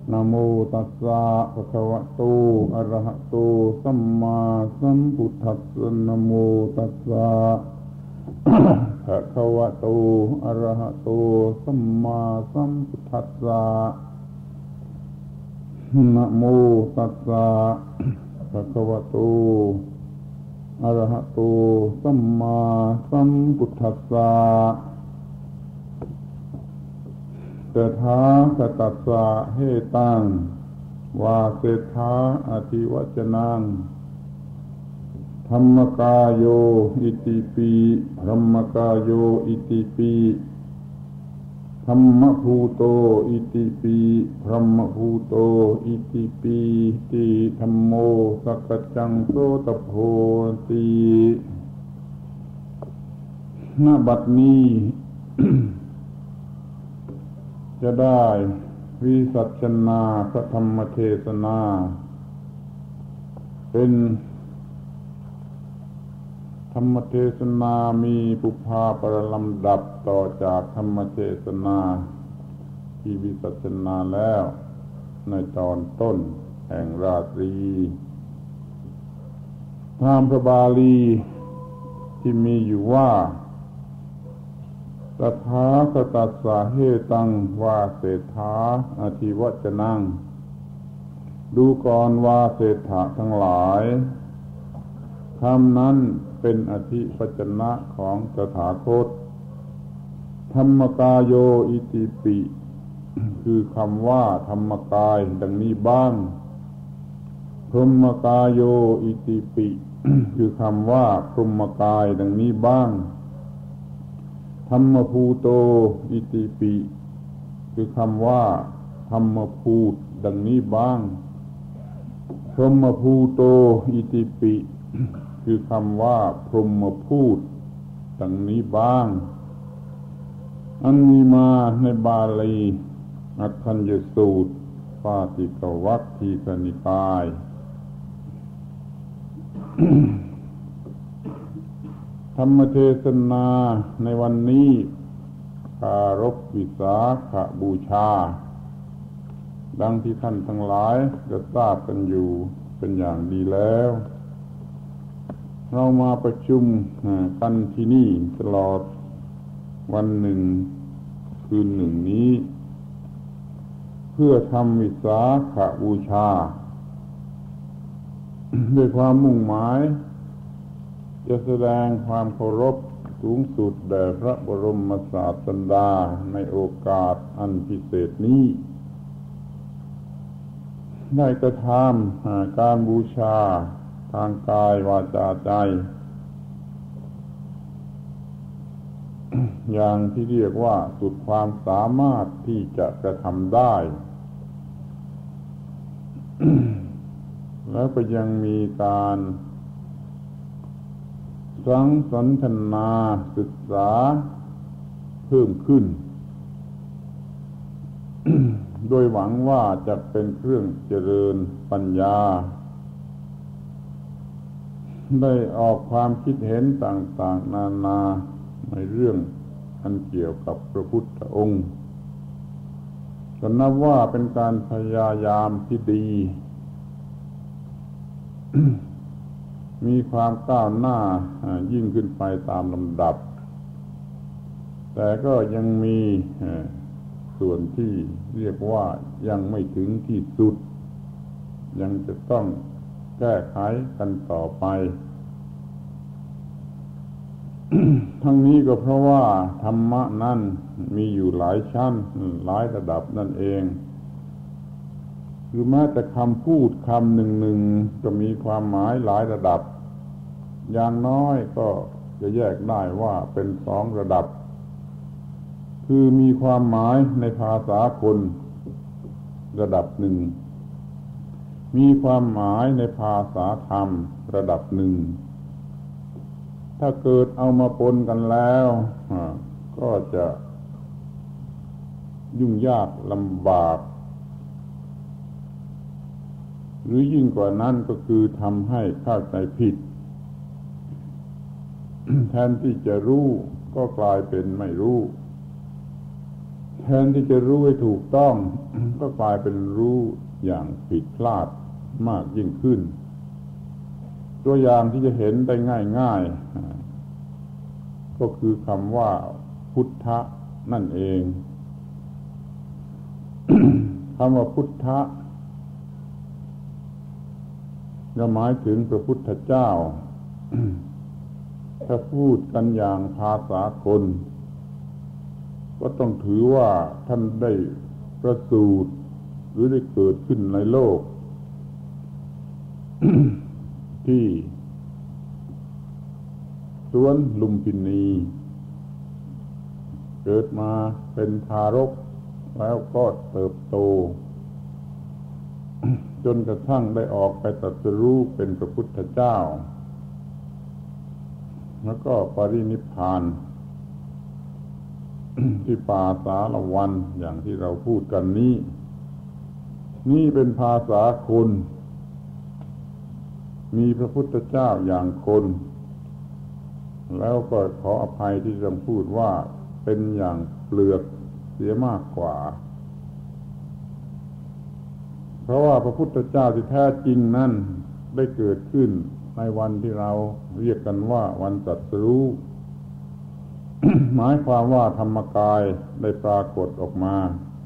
นะโมตัสสะภะคะวะโตอะระหะโตสัมมาสัมพุทธัสสะนะโมตัสสะภะคะวะโตอะระหะโตสัมมาสัมพุทธัสสะนะโมตัสสะภะคะวะโตอะระหะโตสัมมาสัมพุทธัสสะตถาคตัสสะเหตังวาเสถาอธิวัจนังธัมมกายโยอิติปิพรหมกายโยอิติปิธัมมภูโตอิติปิพรหมภูโตอิติปิติธัมโมสักจจังโสตโพติณบัดนี้ จะได้วิสัชนาพระธรรมเทศนาเป็นธรรมเทศนามีปุพพาปรลำดับต่อจากธรรมเทศนาที่วิสัชนาแล้วในตอนต้นแห่งราตรีตามพระบาลีที่มีอยู่ว่าตถาคตัสสะเหตังวาเสถาอธิวัจนังดูก่อนวาเสถะทั้งหลายคำนั้นเป็นอธิวัจนะของตถาคตธัมมกายโยอิติปิคือคำว่าธรรมกายดังนี้บ้างพรหมกายโยอิติปิคือคำว่าพรหมกายดังนี้บ้างธัมมภูโตอิติปิคือคำว่าธรรมภูตดังนี้บ้างพรหมภูโตอิติปิคือคำว่าพรหมภูตดังนี้บ้างอันมีมาในบาลีอัคคัญญสูตรปาติกวรรคทีฆนิกายธรรมเทศนาในวันนี้ปรารภวิสาขบูชาดังที่ท่านทั้งหลายจะทราบกันอยู่เป็นอย่างดีแล้วเรามาประชุมกันที่นี่ตลอดวันหนึ่งคืนหนึ่งนี้เพื่อทำวิสาขบูชาด้วยความมุ่งหมายจะแสดงความเคารพสูงสุดแด่พระบรมศาสดาในโอกาสอันพิเศษนี้ได้กระทำการบูชาทางกายวาจาใจอย่างที่เรียกว่าสุดความสามารถที่จะกระทำได้ แล้วก็ยังมีการสังสนทนาศึกษาเพิ่มขึ้น โดยหวังว่าจะเป็นเครื่องเจริญปัญญาได้ออกความคิดเห็นต่างๆนานาในเรื่องอันเกี่ยวกับพระพุทธองค์ก็นับว่าเป็นการพยายามที่ดี มีความก้าวหน้ายิ่งขึ้นไปตามลำดับแต่ก็ยังมีส่วนที่เรียกว่ายังไม่ถึงที่สุดยังจะต้องแก้ไขกันต่อไป ทั้งนี้ก็เพราะว่าธรรมะนั้นมีอยู่หลายชั้นหลายระดับนั่นเองคือแม้แต่คำพูดคำหนึ่งๆก็มีความหมายหลายระดับอย่างน้อยก็จะแยกได้ว่าเป็นสองระดับคือมีความหมายในภาษาคนระดับหนึ่งมีความหมายในภาษาธรรมระดับหนึ่งถ้าเกิดเอามาปนกันแล้วก็จะยุ่งยากลำบากหรือยิ่งกว่านั้นก็คือทำให้เข้าใจผิด แทนที่จะรู้ก็กลายเป็นไม่รู้ แทแทนที่จะรู้ให้ถูกต้อง ก็กลายเป็นรู้อย่างผิดพลาดมากยิ่งขึ้นตัวอย่างที่จะเห็นได้ง่ายๆก็คือคำว่าพุทธะนั่นเอง คำว่าพุทธะก็หมายถึงพระพุทธเจ้า ถ้าพูดกันอย่างภาษาคนก็ต้องถือว่าท่านได้ประสูติหรือได้เกิดขึ้นในโลก ที่สวนลุมพินีเกิดมาเป็นทารกแล้วก็เติบโต จนกระทั่งได้ออกไปตรัสรู้เป็นพระพุทธเจ้าแล้วก็ปรินิพพาน ที่ป่าสาละวันอย่างที่เราพูดกันนี้นี่เป็นภาษาคนมีพระพุทธเจ้าอย่างคนแล้วก็ขออภัยที่ต้องพูดว่าเป็นอย่างเปลือกเสียมากกว่าเพราะว่าพระพุทธเจ้าที่แท้จริงนั้นได้เกิดขึ้นในวันที่เราเรียกกันว่าวันตรัสรู้ หมายความว่าธรรมกายได้ปรากฏออกมา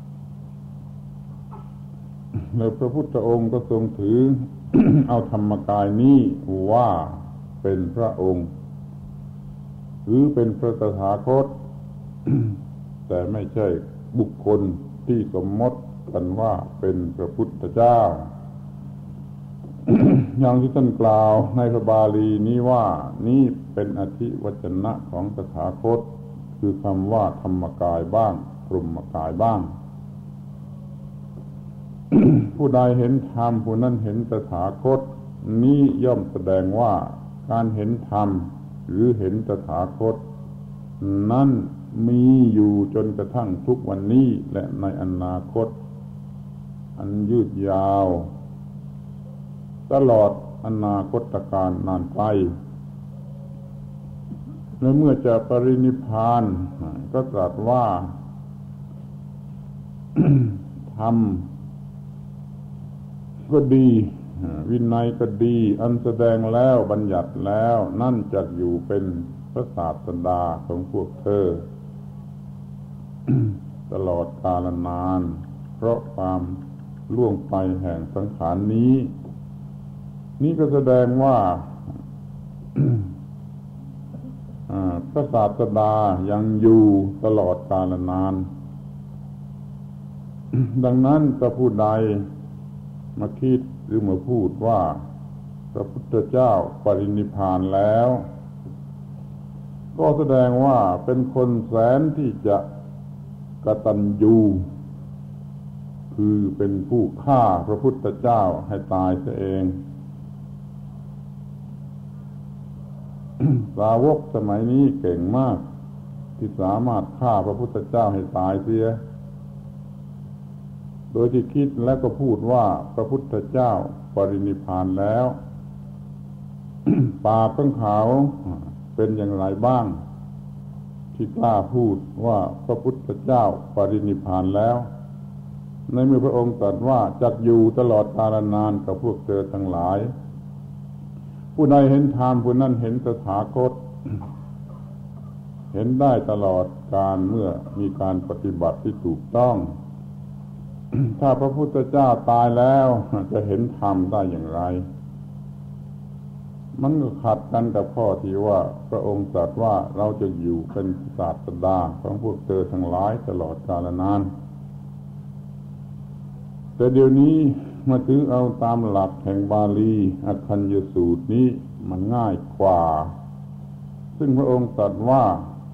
แล้วพระพุทธองค์ก็ทรงถือ เอาธรรมกายนี้ว่าเป็นพระองค์หรือเป็นพระตถาคต แต่ไม่ใช่บุคคลที่สมมติกันว่าเป็นพระพุทธเจ้า อย่างที่ท่านกล่าวในพระบาลีนี้ว่านี่เป็นอธิวจนะของตถาคตคือคำว่าธรรมกายบ้างพรหมกายบ้าง ผู้ใดเห็นธรรมผู้นั้นเห็นตถาคตนี้ย่อมแสดงว่าการเห็นธรรมหรือเห็นตถาคตนั้นมีอยู่จนกระทั่งทุกวันนี้และในอนาคตอันยืดยาวตลอดอนาคตการนานไกลและเมื่อจะปรินิพพานก็ตรัสว่า ธรรมก็ดีวินัยก็ดีอันแสดงแล้วบัญญัติแล้วนั่นจักอยู่เป็นพระศาสดาของพวกเธอ ตลอดกาลนานเพราะความล่วงไปแห่งสังขารนี้นี่ก็แสดงว่า พระศาสดายังอยู่ตลอดกาลนาน ดังนั้นถ้าผู้ใดมาคิดหรือมาพูดว่าพระพุทธเจ้าปรินิพพานแล้วก็แสดงว่าเป็นคนแสนที่จะกตัญญูคือเป็นผู้ฆ่าพระพุทธเจ้าให้ตายเสียเอง สาวกสมัยนี้เก่งมากที่สามารถฆ่าพระพุทธเจ้าให้ตายเสียโดยที่คิดแล้วก็พูดว่าพระพุทธเจ้าปรินิพพานแล้ว ปากของเขาเป็นอย่างไรบ้างที่กล้าพูดว่าพระพุทธเจ้าปรินิพพานแล้วในเมื่อพระองค์ตรัสว่าจักอยู่ตลอดกาลนานกับพวกเธอทั้งหลายผู้ใดเห็นธรรมผู้นั้นเห็นตถาคต เห็นได้ตลอดการเมื่อมีการปฏิบัติที่ถูกต้อง ถ้าพระพุทธเจ้าตายแล้วจะเห็นธรรมได้อย่างไรมันก็ขัดกันกับข้อที่ว่าพระองค์ตรัสว่าเราจะอยู่เป็นศาสดาของพวกเธอทั้งหลายตลอดกาลนานแต่เดี๋ยวนี้มาถือเอาตามหลักแห่งบาลีอัคคัญญสูตรนี้มันง่ายกว่าซึ่งพระองค์ตรัสว่า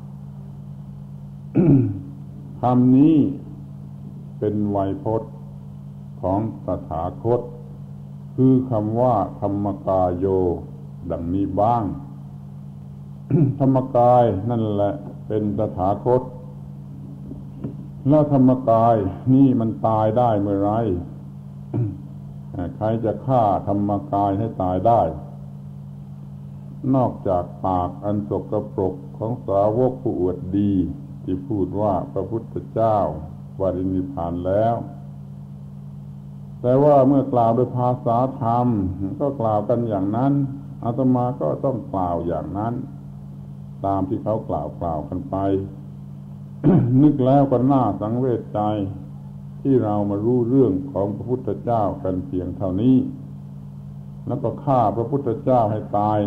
คำนี้เป็นไวยพจน์ของตถาคตคือคำว่าธรรมกายโยดังนี้บ้าง ธรรมกายนั่นแหละเป็นตถาคตแล้วธรรมกายนี่มันตายได้เมื่อไร ใครจะฆ่าธรรมกายให้ตายได้นอกจากปากอันสกปรกของสาวกผู้อวดดีที่พูดว่าพระพุทธเจ้าปรินิพพานแล้วแต่ว่าเมื่อกล่าวโดยภาษาธรรมก็กล่าวกันอย่างนั้นอาตมาก็ต้องกล่าวอย่างนั้นตามที่เขากล่าวกันไป นึกแล้วก็น่าสังเวชใจที่เรามารู้เรื่องของพระพุทธเจ้ากันเพียงเท่านี้แล้วก็ฆ่าพระพุทธเจ้าให้ตาย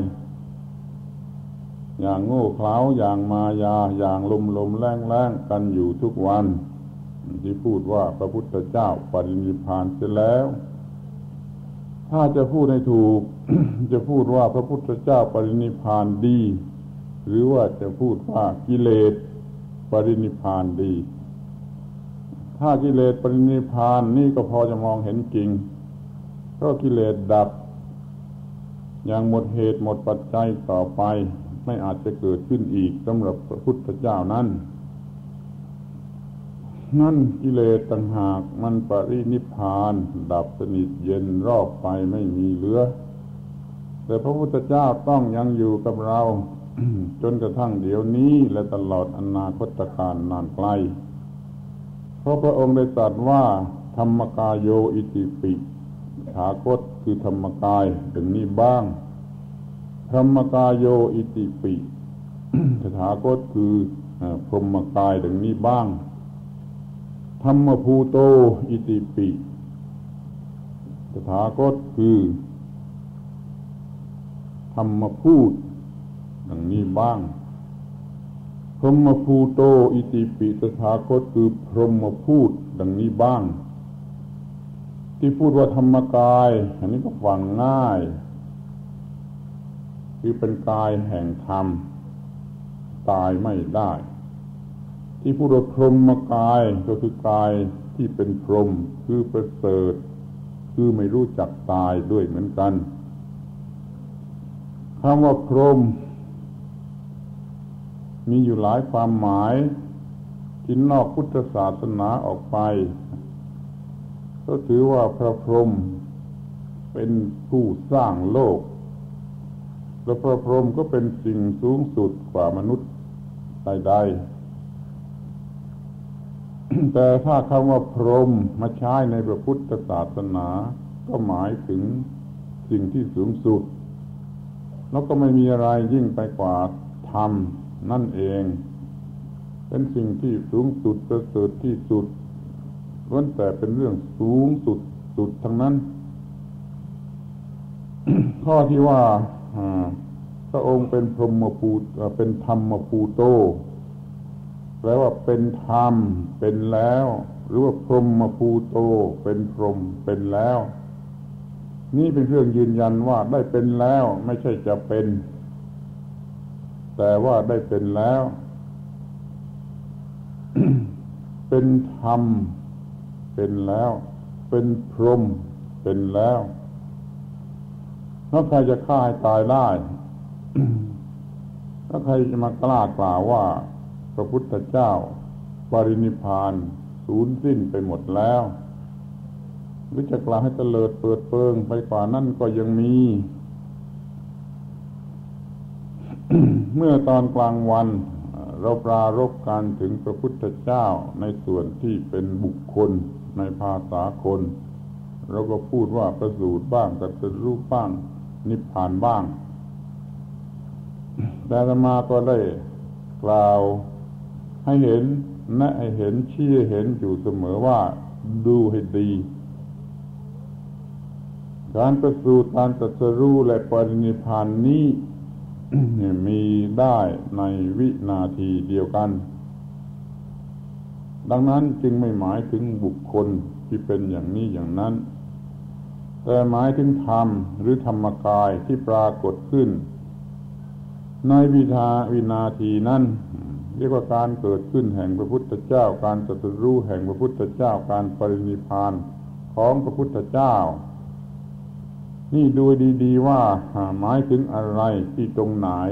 อย่างโง่เขลาอย่างมายาอย่างลมแรงกันอยู่ทุกวันที่พูดว่าพระพุทธเจ้าปรินิพพานเสียแล้วถ้าจะพูดให้ถูก จะพูดว่าพระพุทธเจ้าปรินิพพานดีหรือว่าจะพูดว่ากิเลสปรินิพพานดีถ้ากิเลสปรินิพพานนี่ก็พอจะมองเห็นจริงเพราะกิเลสดับอย่างหมดเหตุหมดปัจจัยต่อไปไม่อาจจะเกิดขึ้นอีกสำหรับพระพุทธเจ้านั่นกิเลสต่างหากมันปรินิพพานดับสนิทเย็นรอบไปไม่มีเหลือแต่พระพุทธเจ้าต้องยังอยู่กับเรา จนกระทั่งเดี๋ยวนี้และตลอดอนาคตการนานไกลเพราะพระองค์ได้ตรัสว่าธรรมกายโยอิติปิตถาคตคือธรรมกายดังนี้บ้างธรรมกายโยอิติปิ ตถาคตคือพรหมกายดังนี้บ้างธรรมภูโตอิติปิตถาคตคือธรรมพูดดังนี้บ้างพรหมภูโตอิติปิตถาคตคือพรหมพูดดังนี้บ้างที่พูดว่าธรรมกายอันนี้ก็ฟังง่ายคือเป็นกายแห่งธรรมตายไม่ได้ที่พูดว่าพรหมกายก็คือกายที่เป็นพรหมคือประเสริฐคือไม่รู้จักตายด้วยเหมือนกันคำว่าพรหมมีอยู่หลายความหมายที่นอกพุทธศาสนาออกไปก็ถือว่าพระพรหมเป็นผู้สร้างโลกและพระพรหมก็เป็นสิ่งสูงสุดกว่ามนุษย์ใดๆ แต่ถ้าคำว่าพรหมมาใช้ในพระพุทธศาสนาก็หมายถึงสิ่งที่สูงสุดแล้วก็ไม่มีอะไรยิ่งไปกว่าธรรมนั่นเองเป็นสิ่งที่สูงสุดประเสริฐที่สุดล้วนแต่เป็นเรื่องสูงสุดทั้งนั้น ข้อที่ว่าพระองค์เป็นพรหมภูเป็นธรรมภูโตแปลว่าเป็นธรรมเป็นแล้วหรือว่าพรหมภูโตเป็นพรหมเป็นแล้วนี่เป็นเครื่องยืนยันว่าได้เป็นแล้วไม่ใช่จะเป็นแต่ว่าได้เป็นแล้ว เป็นธรรมเป็นแล้วเป็นพรหมเป็นแล้วแล้วใครจะฆ่าให้ตายได้ แล้วใครจะมากล้ากล่าวว่าพระพุทธเจ้าปรินิพพานสูญสิ้นไปหมดแล้วหรือจะกล่าวให้เตลิดเปิดเปิงไปกว่านั้นก็ยังมี เมื่อตอนกลางวันเราปรารภกันถึงพระพุทธเจ้าในส่วนที่เป็นบุคคลในภาษาคนเราก็พูดว่าประสูติบ้างตรัสรู้บ้างนิพพานบ้างแต่อาตมาก็ได้กล่าวให้เห็นแนะให้เห็นชี้ให้เห็นอยู่เสมอว่าดูให้ดีการประสูติการตรัสรู้และปรินิพพานนี้ มีได้ในวินาทีเดียวกันดังนั้นจึงไม่หมายถึงบุคคลที่เป็นอย่างนี้อย่างนั้นแต่หมายถึงธรรมหรือธรรมกายที่ปรากฏขึ้นในวินาทีนั้นเรียกว่าการเกิดขึ้นแห่งพระพุทธเจ้าการตรัสรู้แห่งพระพุทธเจ้าการปรินิพพานของพระพุทธเจ้านี่ดูดีๆว่าหมายถึงอะไรที่ตรงไหน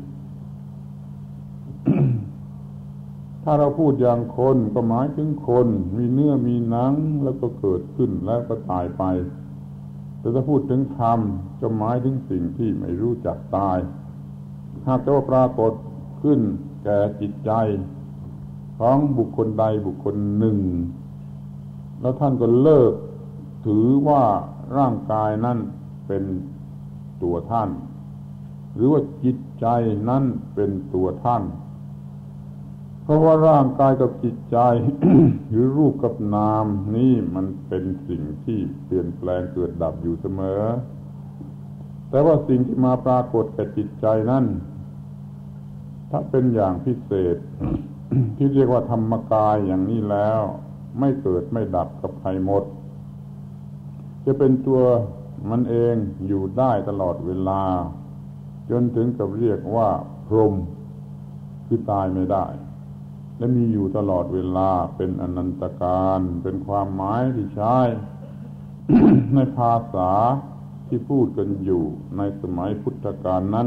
ถ้าเราพูดอย่างคนก็หมายถึงคนมีเนื้อมีหนังแล้วก็เกิดขึ้นแล้วก็ตายไปแต่ถ้าพูดถึงธรรมจะหมายถึงสิ่งที่ไม่รู้จักตายหากแต่ว่าปรากฏขึ้นแก่จิตใจของบุคคลใดบุคคลหนึ่งแล้วท่านก็เลิกถือว่าร่างกายนั้นเป็นตัวท่านหรือว่าจิตใจนั้นเป็นตัวท่านเพราะว่าร่างกายกับจิตใจ หรือรูปกับนามนี่มันเป็นสิ่งที่เปลี่ยนแปลงเกิดดับอยู่เสมอแต่ว่าสิ่งที่มาปรากฏแก่จิตใจนั้นถ้าเป็นอย่างพิเศษ ที่เรียกว่าธรรมกายอย่างนี้แล้วไม่เกิดไม่ดับกับใครหมดจะเป็นตัวมันเองอยู่ได้ตลอดเวลาจนถึงกับเรียกว่าพรหมคือตายไม่ได้และมีอยู่ตลอดเวลาเป็นอนันตการเป็นความหมายที่ใช้ ในภาษาที่พูดกันอยู่ในสมัยพุทธกาลนั้น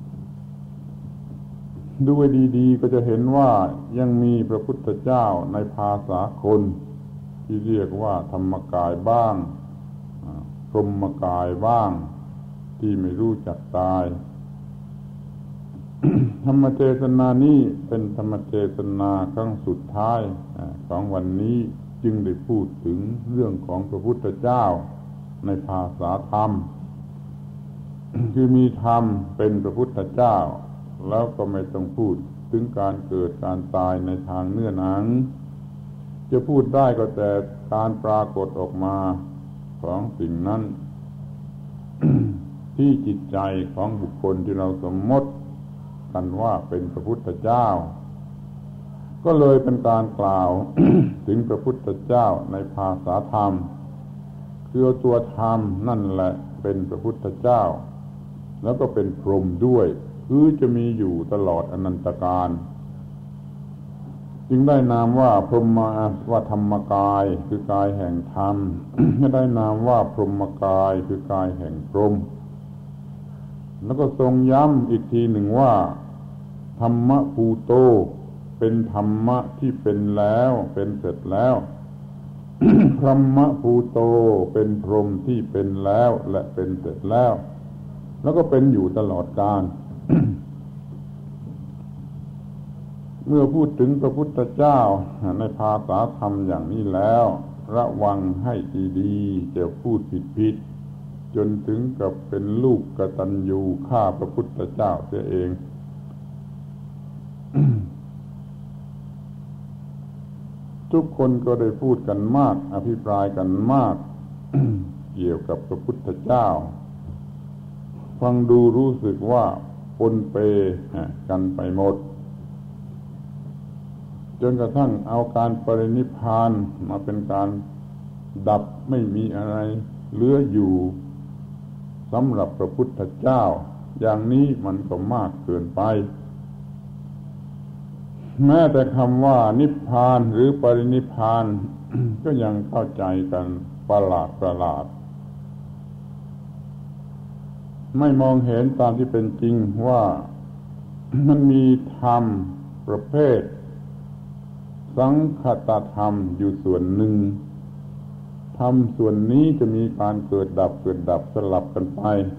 ดูดีๆก็จะเห็นว่ายังมีพระพุทธเจ้าในภาษาคนที่เรียกว่าธรรมกายบ้างพรหมกายบ้างที่ไม่รู้จักตาย ธรรมเทศนานี้เป็นธรรมเทศนาครั้งสุดท้ายของวันนี้จึงได้พูดถึงเรื่องของพระพุทธเจ้าในภาษาธรรม คือมีธรรมเป็นพระพุทธเจ้าแล้วก็ไม่ต้องพูดถึงการเกิดการตายในทางเนื้อหนังจะพูดได้ก็แต่การปรากฏออกมาของสิ่งนั้น ที่จิตใจของบุคคลที่เราสมมติกันว่าเป็นพระพุทธเจ้าก็เลยเป็นการกล่าว ถึงพระพุทธเจ้าในภาษาธรรมคือตัวธรรมนั่นแหละเป็นพระพุทธเจ้าแล้วก็เป็นพรหมด้วยคือจะมีอยู่ตลอดอนันตกาลจึงได้นามว่าพรหมว่าธรรมกายคือกายแห่งธรรม ไม่ได้นามว่าพรหมกายคือกายแห่งพรหมแล้วก็ทรงย้ำอีกทีหนึ่งว่าธรรมะภูโตเป็นธรรมะที่เป็นแล้วเป็นเสร็จแล้ว พรหมภูโตเป็นพรหมที่เป็นแล้วและเป็นเสร็จแล้วแล้วก็เป็นอยู่ตลอดกาล เมื่อพูดถึงพระพุทธเจ้าในภาษาธรรมอย่างนี้แล้วระวังให้ดีๆจะพูดผิดจนถึงกับเป็นลูกกตัญญูฆ่าพระพุทธเจ้าเสียเอง ทุกคนก็ได้พูดกันมากอภิปรายกันมาก เกี่ยวกับพระพุทธเจ้าฟังดูรู้สึกว่าปนเปกันไปหมดจนกระทั่งเอาการปรินิพพานมาเป็นการดับไม่มีอะไรเหลืออยู่สำหรับพระพุทธเจ้าอย่างนี้มันก็มากเกินไปแม้แต่คำว่านิพพานหรือปรินิพพาน ก็ยังเข้าใจกันประหลาดไม่มองเห็นตามที่เป็นจริงว่า มันมีธรรมประเภทสังคตธรรมอยู่ส่วนหนึ่งธรรมส่วนนี้จะมีการเกิดดับสลับกันไป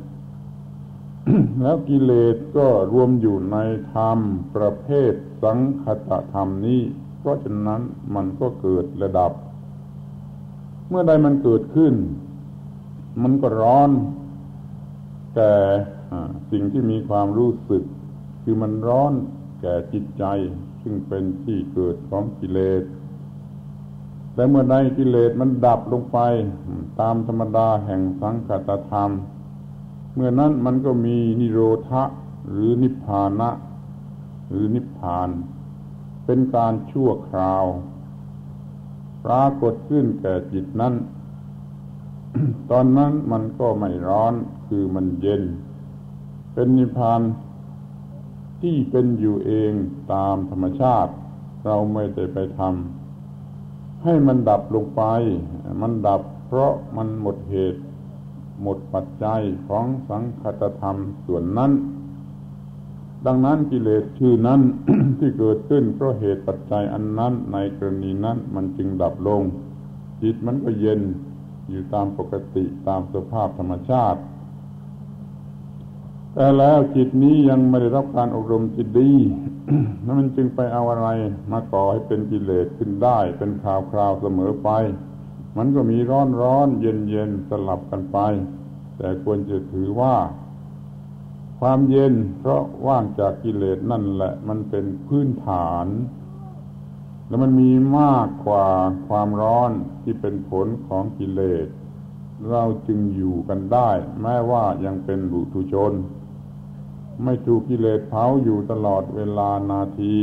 แล้วกิเลสก็รวมอยู่ในธรรมประเภทสังคตธรรมนี้เพราะฉะนั้นมันก็เกิดและดับเมื่อใดมันเกิดขึ้นมันก็ร้อนแต่สิ่งที่มีความรู้สึกคือมันร้อนแก่จิตใจซึ่งเป็นที่เกิดของกิเลสแต่เมื่อใดกิเลสมันดับลงไปตามธรรมดาแห่งสังคตธรรมเมื่อนั้นมันก็มีนิโรธะหรือนิพพานะหรือนิพพานเป็นการชั่วคราวปรากฏขึ้นแก่จิตนั้น ตอนนั้นมันก็ไม่ร้อนคือมันเย็นเป็นนิพพานที่เป็นอยู่เองตามธรรมชาติเราไม่ได้ไปทำให้มันดับลงไปมันดับเพราะมันหมดเหตุหมดปัจจัยของสังคตธรรมส่วนนั้นดังนั้นกิเลสชื่อนั้น ที่เกิดขึ้นเพราะเหตุปัจจัยอันนั้นในกรณีนั้นมันจึงดับลงจิตมันก็เย็นอยู่ตามปกติตามสภาพธรรมชาติแต่แล้วจิตนี้ยังไม่ได้รับการอบรมจิตดี แล้วมันจึงไปเอาอะไรมาก่อให้เป็นกิเลสขึ้นได้เป็นคราวๆเสมอไปมันก็มีร้อนๆเย็นๆสลับกันไปแต่ควรจะถือว่าความเย็นเพราะว่างจากกิเลสนั่นแหละมันเป็นพื้นฐานแล้วมันมีมากกว่าความร้อนที่เป็นผลของกิเลสเราจึงอยู่กันได้แม้ว่ายังเป็นปุถุชนไม่ถูกกิเลสเผาอยู่ตลอดเวลานาที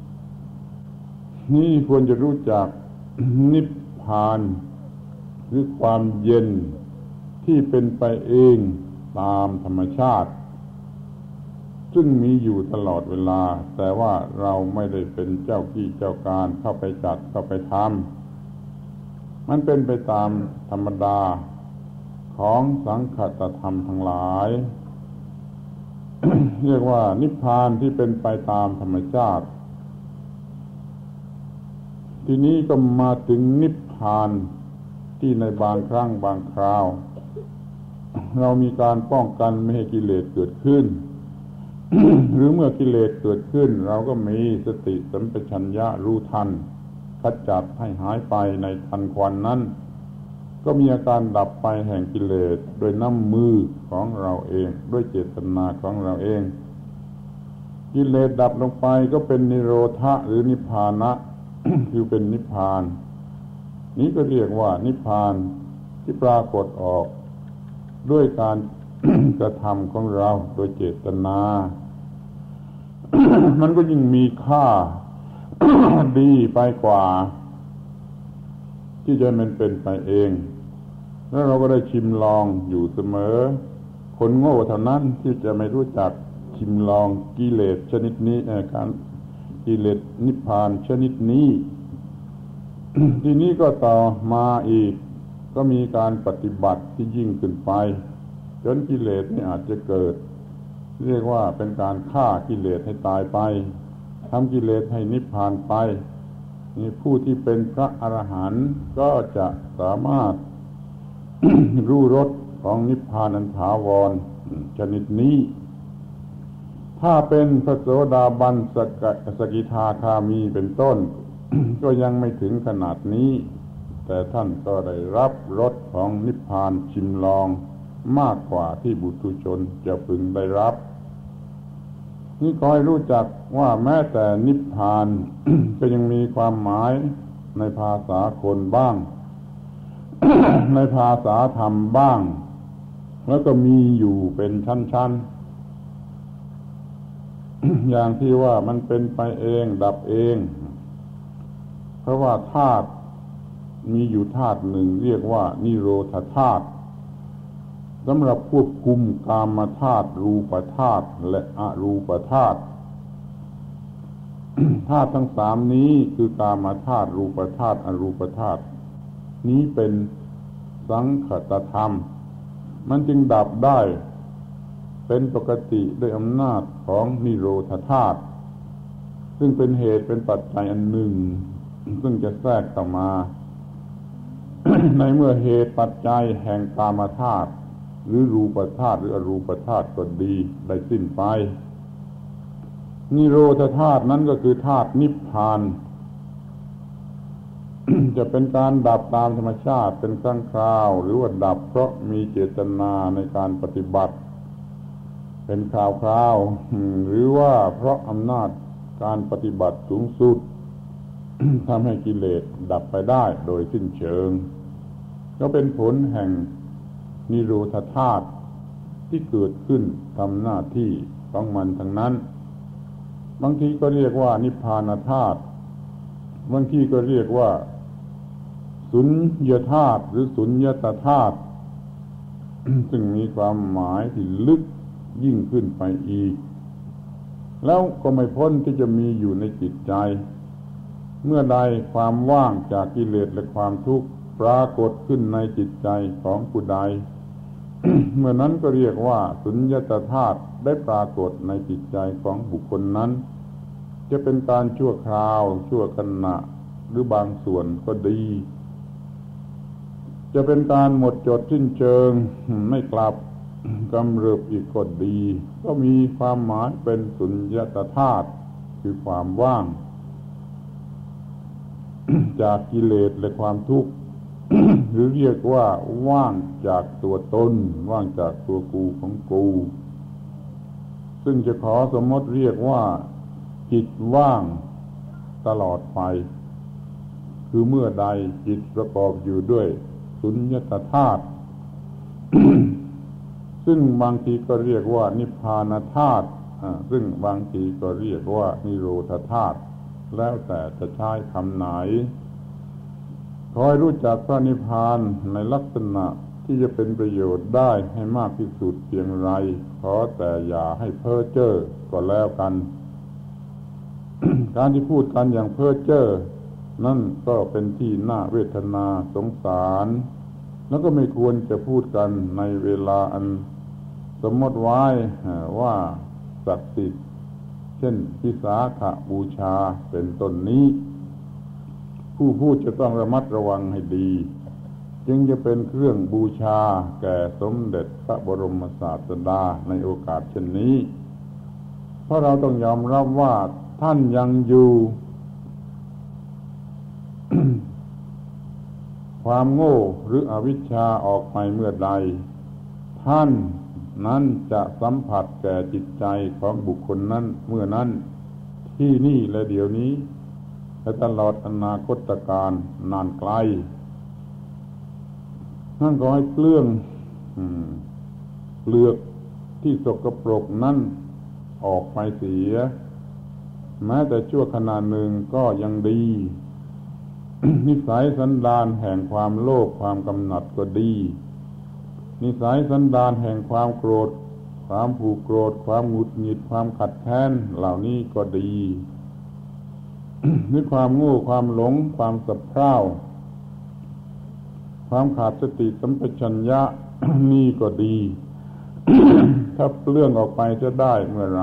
นี่ควรจะรู้จัก นิพพานหรือความเย็นที่เป็นไปเองตามธรรมชาติซึ่งมีอยู่ตลอดเวลาแต่ว่าเราไม่ได้เป็นเจ้าที่เจ้าการเข้าไปจัดเข้าไปทำมันเป็นไปตามธรรมดาของสังคตธรรมทั้งหลาย เรียกว่านิพพานที่เป็นไปตามธรรมชาติทีนี้ก็มาถึงนิพพานที่ในบางครั้งบางคราวเรามีการป้องกันไม่ให้กิเลสเกิดขึ้น หรือเมื่อกิเลสเกิดขึ้นเราก็มีสติสัมปชัญญะรู้ทันขจัดให้หายไปในทันควันนั้นก็มีอาการดับไปแห่งกิเลสโดยน้ำมือของเราเองด้วยเจตนาของเราเองกิเลสดับลงไปก็เป็นนิโรธะหรือนิพพานะ คือเป็นนิพพานนี้ก็เรียกว่านิพพานที่ปรากฏออกด้วยการ กระทำของเราโดยเจตนา มันก็ยิ่งมีค่า ดีไปกว่าที่จะมันเป็นไปเองแล้วเราก็ได้ชิมลองอยู่เสมอคนโง่เท่านั้นที่จะไม่รู้จักชิมลองกิเลสชนิดนี้การกิเลสนิพพานชนิดนี้ ทีนี้ก็ต่อมาอีกก็มีการปฏิบัติที่ยิ่งขึ้นไปจนกิเลสนี่อาจจะเกิดเรียกว่าเป็นการฆ่ากิเลสให้ตายไปทำกิเลสให้นิพพานไปนี่ผู้ที่เป็นพระอรหันต์ก็จะสามารถ รู้รสของนิพพานันถาวรชนิดนี้ถ้าเป็นพระโสดาบันสกิทาคามีเป็นต้น ก็ยังไม่ถึงขนาดนี้แต่ท่านก็ได้รับรสของนิพพานชิมลองมากกว่าที่บุถุชนจะพึงได้รับนี่ขอให้รู้จักว่าแม้แต่นิพพาน ก็ยังมีความหมายในภาษาคนบ้าง ในภาษาธรรมบ้างแล้วก็มีอยู่เป็นชั้นๆ อย่างที่ว่ามันเป็นไปเองดับเองเพราะว่าธาตุมีอยู่ธาตุหนึ่งเรียกว่านิโรธธาตุสำหรับควบคุมกามธาตุรูปธาตุและอรูปธาตุ ธาตุทั้งสามนี้คือกามธาตุรูปธาตุอรูปธาตุนี้เป็นสังคตธรรมมันจึงดับได้เป็นปกติด้วยอำนาจของนิโรธธาตุซึ่งเป็นเหตุเป็นปัจจัยอันหนึ่งซึ่งจะแทรกเข้ามา ในเมื่อเหตุปัจจัยแห่งกามธาตุหรือรูปธาตุหรืออรูปธาตุก็ดีได้สิ้นไปนิโรธธาตุนั้นก็คือธาตุนิพพาน จะเป็นการดับตามธรรมชาติเป็นครั้งคราวหรือว่าดับเพราะมีเจตนาในการปฏิบัติเป็นคราวๆหรือว่าเพราะอำนาจการปฏิบัติสูงสุด ทำให้กิเลสดับไปได้โดยสิ้นเชิงก็เป็นผลแห่งนิโรธธาตุที่เกิดขึ้นทำหน้าที่ของมันทั้งนั้นบางทีก็เรียกว่านิพพานธาตุบางทีก็เรียกว่าสุญญธาตุหรือสุญญตธาตุ ซึ่งมีความหมายที่ลึกยิ่งขึ้นไปอีกแล้วก็ไม่พ้นที่จะมีอยู่ในจิตใจเมื่อใดความว่างจากกิเลสและความทุกข์ปรากฏขึ้นในจิตใจของผู้ใด เมื่อนั้นก็เรียกว่าสุญญตธาตุได้ปรากฏในจิตใจของบุคคลนั้นจะเป็นการชั่วคราวชั่วขณะหรือบางส่วนก็ดีจะเป็นการหมดจดสิ้นเชิงไม่กลับกำเริบอีกก็ดีก็มีความหมายเป็นสุญญตธาตุคือความว่าง จากกิเลสและความทุกข์ หรือเรียกว่าว่างจากตัวตนว่างจากตัวกูของกูซึ่งจะขอสมมติเรียกว่าจิตว่างตลอดไปคือเมื่อใดจิตประกอบอยู่ด้วยสุญญตธาตุ ซึ่งบางทีก็เรียกว่านิพพานธาตุซึ่งบางทีก็เรียกว่านิโรธธาตุแล้วแต่จะใช้คำไหนขอให้รู้จักพระนิพพานในลักษณะที่จะเป็นประโยชน์ได้ให้มากที่สุดเพียงไรขอแต่อย่าให้เพ้อเจ้อก็แล้วกัน การที่พูดกันอย่างเพ้อเจ้อนั่นก็เป็นที่น่าเวทนาสงสารแล้วก็ไม่ควรจะพูดกันในเวลาอันสมมติไว้ว่าศักดิ์สิทธิ์เช่นวิสาขบูชาเป็นต้นนี้ผู้พูดจะต้องระมัดระวังให้ดีจึงจะเป็นเครื่องบูชาแก่สมเด็จพระบรมศาสดาในโอกาสเช่นนี้เพราะเราต้องยอมรับว่าท่านยังอยู่ ความโง่หรืออวิชชาออกไปเมื่อใดท่านนั้นจะสัมผัสแก่จิตใจของบุคคลนั้นเมื่อนั้นที่นี่และเดี๋ยวนี้และตลอดอนาคตการนานไกลนั่นก็ให้เปลื้องเปลือกที่สกปรกนั้นออกไปเสียแม้แต่ชั่วขณะหนึ่งก็ยังดี นิสัยสันดานแห่งความโลภความกำหนัดก็ดีนิสัยสันดานแห่งความโกรธความผูกโกรธความหงุดหงิดความขัดแค้นเหล่านี้ก็ดี นี่ความโง่ความหลงความสับเพร่าความขาดสติสัมปชัญญะ นี่ก็ดี ถ้าเปลื้องออกไปจะได้เมื่อไร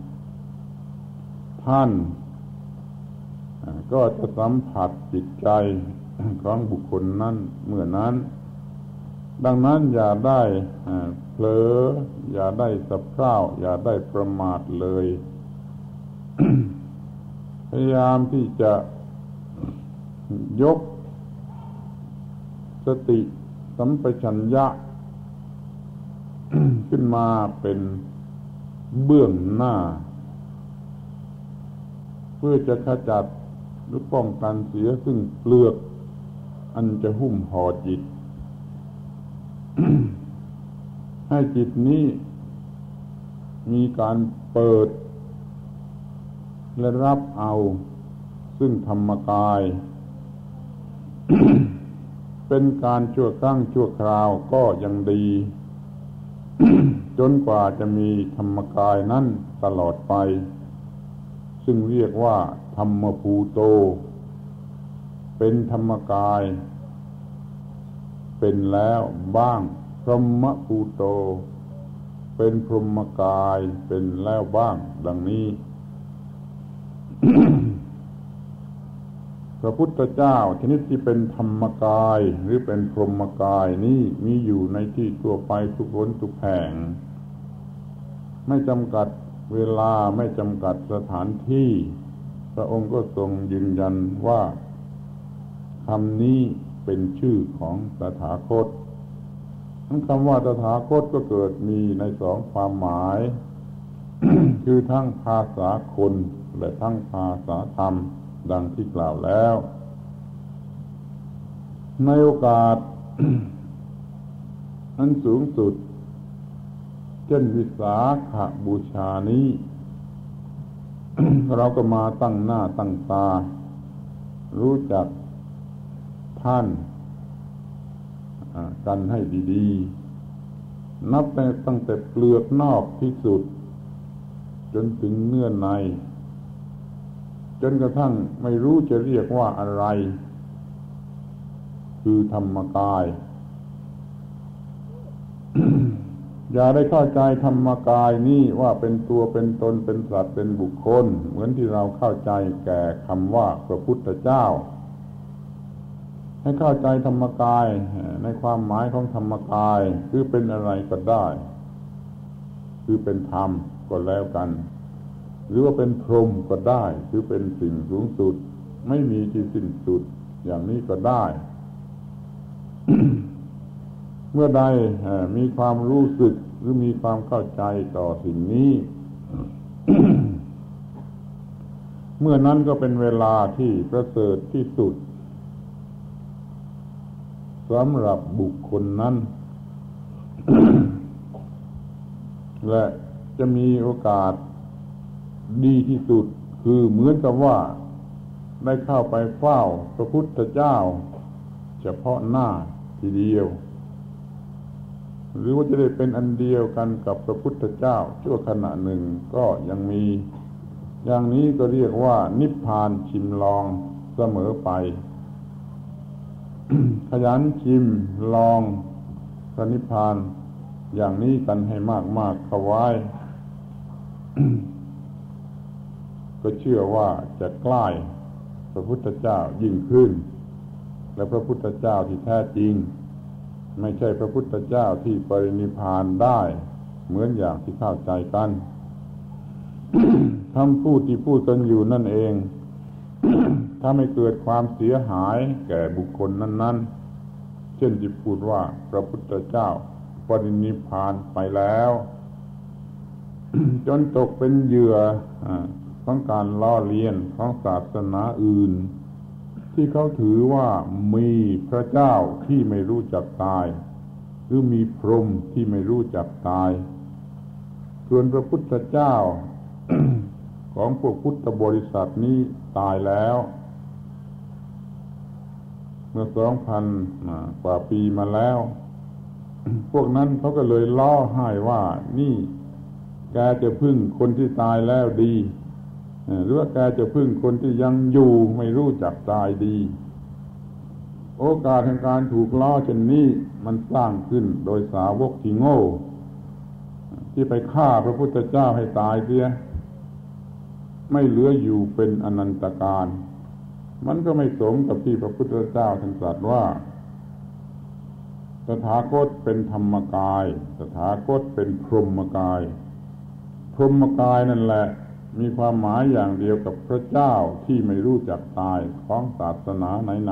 ท่านก็จะสัมผัสจิตใจของบุคคลนั้นเมื่อนั้นดังนั้นอย่าได้เผลออย่าได้สับเพร่าอย่าได้ประมาทเลย พยายามที่จะยกสติสัมปชัญญะ ขึ้นมาเป็นเบื้องหน้าเพื่อจะขจัดหรือป้องกันเสียซึ่งเปลือกอันจะหุ้มห่อจิต ให้จิตนี้มีการเปิดและรับเอาซึ่งธรรมกาย เป็นการชั่วครั้งชั่วคราวก็ยังดี จนกว่าจะมีธรรมกายนั้นตลอดไปซึ่งเรียกว่าธรรมภูโตเป็นธรรมกายเป็นแล้วบ้างพรหมภูโตเป็นพรหมกายเป็นแล้วบ้างดังนี้ พระพุทธเจ้าชนิดที่เป็นธรรมกายหรือเป็นพรหมกายนี้มีอยู่ในที่ทั่วไปทุกหนทุกแห่งไม่จำกัดเวลาไม่จำกัดสถานที่พระองค์ก็ทรงยืนยันว่าคำนี้เป็นชื่อของตถาคตคำว่าตถาคตก็เกิดมีในสองความหมาย คือทั้งภาษาคนและทั้งภาษาธรรมดังที่กล่าวแล้วในโอกาส อันสูงสุดเช่นวิสาขบูชานี้ เราก็มาตั้งหน้าตั้งตารู้จักท่านกันให้ดีๆนับตั้งแต่เปลือกนอกที่สุดจนถึงเนื้อในจนกระทั่งไม่รู้จะเรียกว่าอะไรคือธรรมกาย อย่าได้เข้าใจธรรมกายนี้ว่าเป็นตัวเป็นตนเป็นสัตว์เป็นบุคคลเหมือนที่เราเข้าใจแก่คำว่าพระพุทธเจ้าให้เข้าใจธรรมกายในความหมายของธรรมกายคือเป็นอะไรก็ได้คือเป็นธรรมก็แล้วกันหรือว่าเป็นพรหมก็ได้คือเป็นสิ่งสูงสุดไม่มีที่สิ้นสุดอย่างนี้ก็ได้ เมื่อใดมีความรู้สึกหรือมีความเข้าใจต่อสิ่งนี้ เมื่อนั้นก็เป็นเวลาที่ประเสริฐที่สุดสำหรับบุคคลนั้น และจะมีโอกาสดีที่สุดคือเหมือนกับว่าได้เข้าไปเฝ้าพระพุทธเจ้าเฉพาะหน้าทีเดียวหรือว่าจะได้เป็นอันเดียวกันกับพระพุทธเจ้าชั่วขณะหนึ่งก็ยังมีอย่างนี้ก็เรียกว่านิพพานชิมลองเสมอไป ขยันชิมลองพระนิพพานอย่างนี้กันให้มากๆเข้าไว้ ก็เชื่อว่าจะใกล้พระพุทธเจ้ายิ่งขึ้นและพระพุทธเจ้าที่แท้จริงไม่ใช่พระพุทธเจ้าที่ปรินิพพานได้เหมือนอย่างที่เข้าใจกัน คำพูดที่พูดกันอยู่นั่นเอง ถ้าไม่เกิดความเสียหายแก่บุคคลนั้นๆเช่นที่พูดว่าพระพุทธเจ้าปรินิพพานไปแล้ว จนตกเป็นเหยื่อของการล้อเลียนของศาสนาอื่นที่เขาถือว่ามีพระเจ้าที่ไม่รู้จักตายหรือมีพรหมที่ไม่รู้จักตายส่วนพระพุทธเจ้า ของพวกพุทธบริษัทนี้ตายแล้วเมื่อ 2,000 กว่าปีมาแล้ว พวกนั้นเขาก็เลยล้อให้ว่านี่แกจะพึ่งคนที่ตายแล้วดีหรือว่าแกจะพึ่งคนที่ยังอยู่ไม่รู้จักตายดีโอกาสแห่งการถูกล้อเช่นนี้มันสร้างขึ้นโดยสาวกที่โง่ที่ไปฆ่าพระพุทธเจ้าให้ตายเสียไม่เหลืออยู่เป็นอนันตการมันก็ไม่สมกับที่พระพุทธเจ้าท่านตรัสว่าตถาคตเป็นธรรมกายตถาคตเป็นพรหมกายพรหมกายนั่นแหละมีความหมายอย่างเดียวกับพระเจ้าที่ไม่รู้จักตายของศาสนาไหน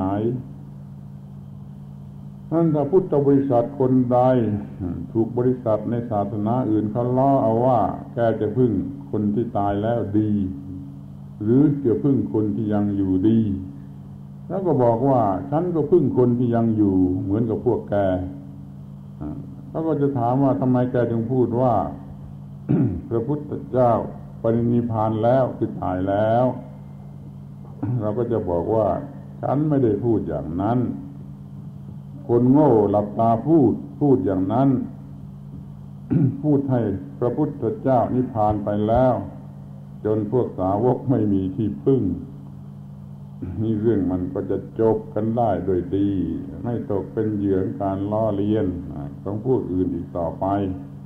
ๆนั่นถ้าพุทธบริษัทคนใดถูกบริษัทในศาสนาอื่นเขาล้อเอาว่าแกจะพึ่งคนที่ตายแล้วดีหรือจะพึ่งคนที่ยังอยู่ดีแล้วก็บอกว่าฉันก็พึ่งคนที่ยังอยู่เหมือนกับพวกแกเขาก็จะถามว่าทำไมแกจึงพูดว่า พระพุทธเจ้าปรินิพพานแล้วคือตายแล้วเราก็จะบอกว่าฉันไม่ได้พูดอย่างนั้นคนโง่หลับตาพูดอย่างนั้น พูดให้พระพุทธเจ้านิพพานไปแล้วจนพวกสาวกไม่มีที่พึ่งนี่เรื่องมันก็จะจบกันได้โดยดีไม่ตกเป็นเหยื่อการล้อเลียนของผู้อื่นอีกต่อไป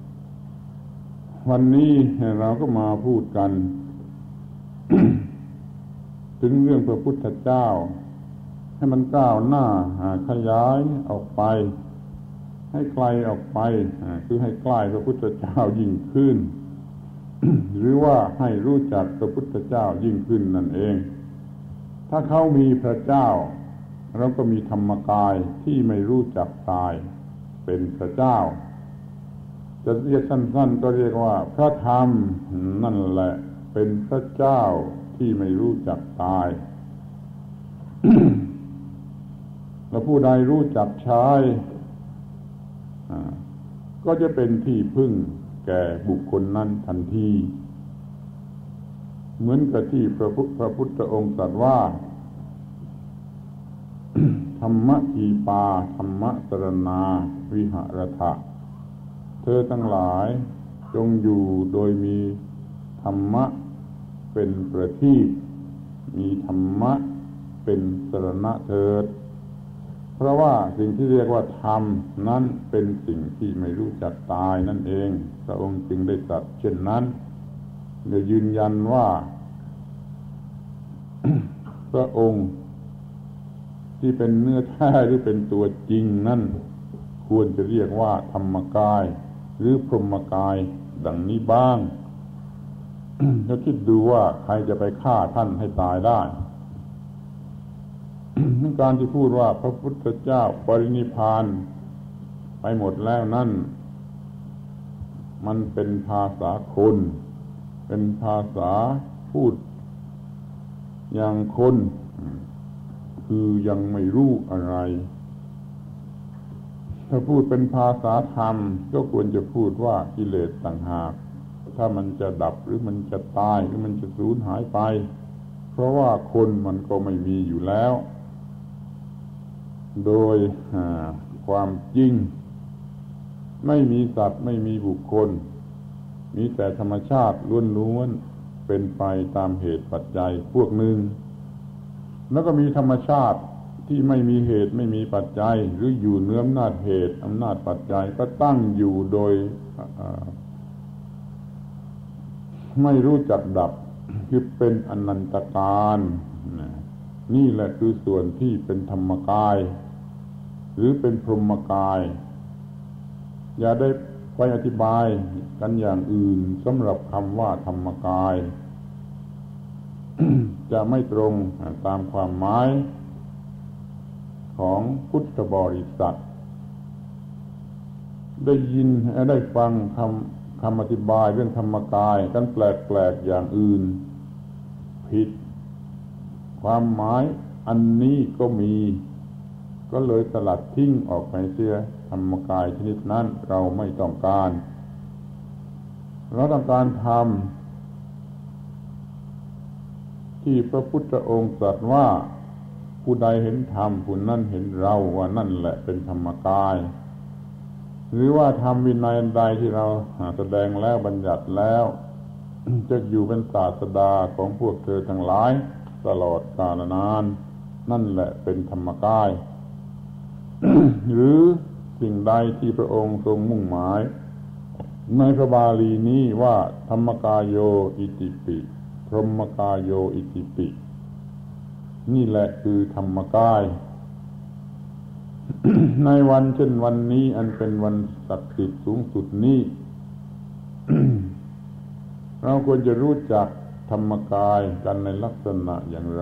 วันนี้เราก็มาพูดกัน ถึงเรื่องพระพุทธเจ้าให้มันก้าวหน้าขยายออกไปให้ไกลออกไปคือให้ใกล้พระพุทธเจ้ายิ่งขึ้น หรือว่าให้รู้จักพระพุทธเจ้ายิ่งขึ้นนั่นเองถ้าเขามีพระเจ้าเราก็มีธรรมกายที่ไม่รู้จักตายเป็นพระเจ้าจะเรียกสั้นๆก็เรียกว่าพระธรรมนั่นแหละเป็นพระเจ้าที่ไม่รู้จักตาย และผู้ใดรู้จักใช้ก็จะเป็นที่พึ่งแก่บุคคลนั้นทันทีเหมือนกับที่พระพุทธองค์ตรัสว่า ธรรมทีปาธรรมสรณาวิหรถะเธอทั้งหลายจงอยู่โดยมีธรรมะเป็นประทีปมีธรรมะเป็นสรณะเถิดเพราะว่าสิ่งที่เรียกว่าธรรมนั้นเป็นสิ่งที่ไม่รู้จักตายนั่นเองพระองค์จึงได้ตรัสเช่นนั้นโดยยืนยันว่า พระองค์ที่เป็นเนื้อแท้หรือเป็นตัวจริงนั่นควรจะเรียกว่าธรรมกายหรือพรหมกายดังนี้บ้าง แล้วคิดดูว่าใครจะไปฆ่าท่านให้ตายได้ การที่พูดว่าพระพุทธเจ้าปรินิพพานไปหมดแล้วนั่นมันเป็นภาษาคนเป็นภาษาพูดอย่างคนคือยังไม่รู้อะไรถ้าพูดเป็นภาษาธรรมก็ควรจะพูดว่ากิเลสต่างหากถ้ามันจะดับหรือมันจะตายหรือมันจะสูญหายไปเพราะว่าคนมันก็ไม่มีอยู่แล้วโดยความจริงไม่มีสัตว์ไม่มีบุคคลมีแต่ธรรมชาติล้วนๆเป็นไปตามเหตุปัจจัยพวกหนึ่งแล้วก็มีธรรมชาติที่ไม่มีเหตุไม่มีปัจจัยหรืออยู่เหนืออำนาจเหตุอำนาจปัจจัยก็ตั้งอยู่โดยไม่รู้จักดับคือเป็นอนันตการนี่แหละคือส่วนที่เป็นธรรมกายหรือเป็นพรหมกายอย่าได้ไปอธิบายกันอย่างอื่นสำหรับคำว่าธรรมกาย จะไม่ตรงตามความหมายของพุทธบริษัทได้ยินได้ฟังคำอธิบายเรื่องธรรมกายกันแปลกๆอย่างอื่นผิดความหมายอันนี้ก็มีก็เลยสลัดทิ้งออกไปเสียธรรมกายชนิดนั้นเราไม่ต้องการเราต้องการธรรมที่พระพุทธองค์ตรัสว่าผู้ใดเห็นธรรมผู้นั้นเห็นเราว่านั่นแหละเป็นธรรมกายหรือว่าธรรมวินัยใดที่เราแสดงแล้วบัญญัติแล้ว จะอยู่เป็นศาสดาของพวกเธอทั้งหลายตลอดกาลนานนั่นแหละเป็นธรรมกาย หรือสิ่งใดที่พระองค์ทรงมุ่งหมายในพระบาลีนี้ว่าธรรมกายโยอิติปิพรหมกายโยอิติปินี่แหละคือธรรมกาย ในวันเช่นวันนี้อันเป็นวันศักดิ์สิทธิ์สูงสุดนี้ เราควรจะรู้จักธรรมกายกันในลักษณะอย่างไร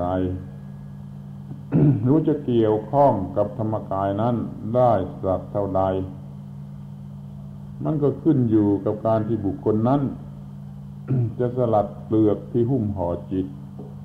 รู้จะเกี่ยวข้องกับธรรมกายนั้นได้สักเท่าใดมันก็ขึ้นอยู่กับการที่บุคคลนั้น จะสลัดเปลือกที่หุ้มห่อจิต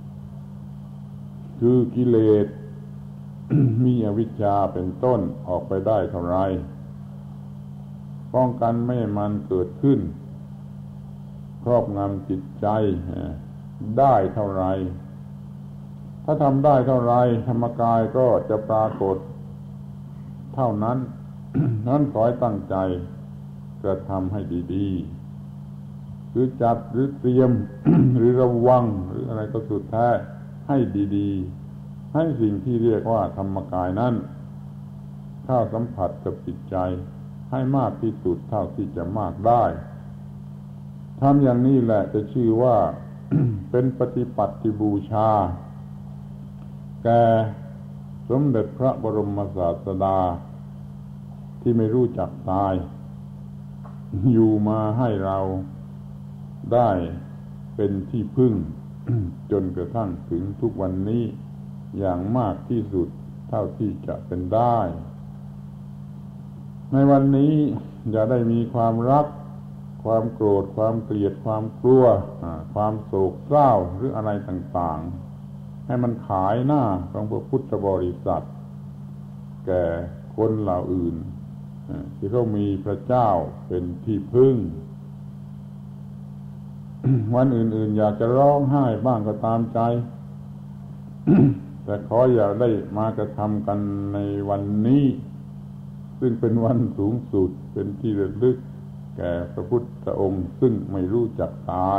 คือกิเลส มีอวิชชาเป็นต้นออกไปได้เท่าไรป้องกันไม่ให้มันเกิดขึ้นครอบงำจิตใจได้เท่าไรถ้าทำได้เท่าไรธรรมกายก็จะปรากฏเท่านั้น นั้นขอให้ตั้งใจกระทำให้ดีๆคือจัดหรือเตรียม หรือระวังหรืออะไรก็สุดแท้ให้ดีๆให้สิ่งที่เรียกว่าธรรมกายนั้นเข้าสัมผัสกับจิตใจให้มากที่สุดเท่าที่จะมากได้ทำอย่างนี้แหละจะชื่อว่า เป็นปฏิปัติบูชาแก่สมเด็จพระบรมศาสดาที่ไม่รู้จักตายอยู่มาให้เราได้เป็นที่พึ่ง จนกระทั่งถึงทุกวันนี้อย่างมากที่สุดเท่าที่จะเป็นได้ในวันนี้อย่าได้มีความรักความโกรธความเกลียดความกลัวความโศกเศร้าหรืออะไรต่างๆให้มันขายหน้าของพระพุทธบริษัทแก่คนเหล่าอื่นที่เขามีพระเจ้าเป็นที่พึ่ง วันอื่นๆอยากจะร้องไห้บ้างก็ตามใจ แต่ขออย่าได้มากระทำกันในวันนี้ซึ่งเป็นวันสูงสุดเป็นที่ระลึกแก่พระพุทธองค์ซึ่งไม่รู้จักตาย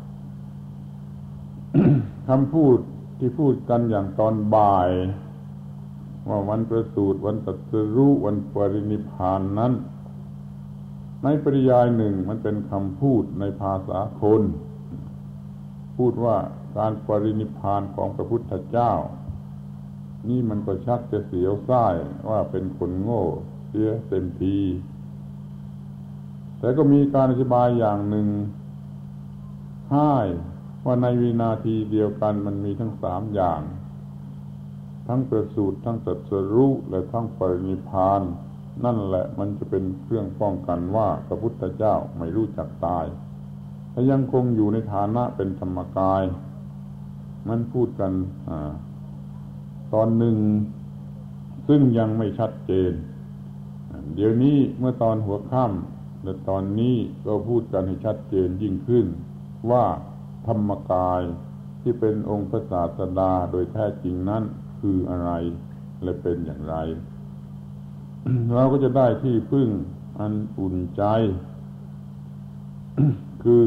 คำพูดที่พูดกันอย่างตอนบ่ายว่าวันประสูติวันตรัสรู้วันปรินิพพานนั้นในปริยายหนึ่งมันเป็นคำพูดในภาษาคนพูดว่าการปรินิพพานของพระพุทธเจ้านี่มันก็ชักจะเสียวไส้ว่าเป็นคนโง่เสียเต็มทีแต่ก็มีการอธิบายอย่างหนึ่งให้ว่าในวินาทีเดียวกันมันมีทั้งสามอย่างทั้งประสูติทั้งตรัสรู้และทั้งปรินิพพานนั่นแหละมันจะเป็นเครื่องป้องกันว่าพระพุทธเจ้าไม่รู้จักตายและยังคงอยู่ในฐานะเป็นธรรมกายมันพูดกันตอนหนึ่งซึ่งยังไม่ชัดเจนเดี๋ยวนี้เมื่อตอนหัวค่ำและตอนนี้ก็พูดกันให้ชัดเจนยิ่งขึ้นว่าธรรมกายที่เป็นองค์พระศาสดาโดยแท้จริงนั้นคืออะไรและเป็นอย่างไร เราก็จะได้ที่พึ่งอันอุ่นใจ คือ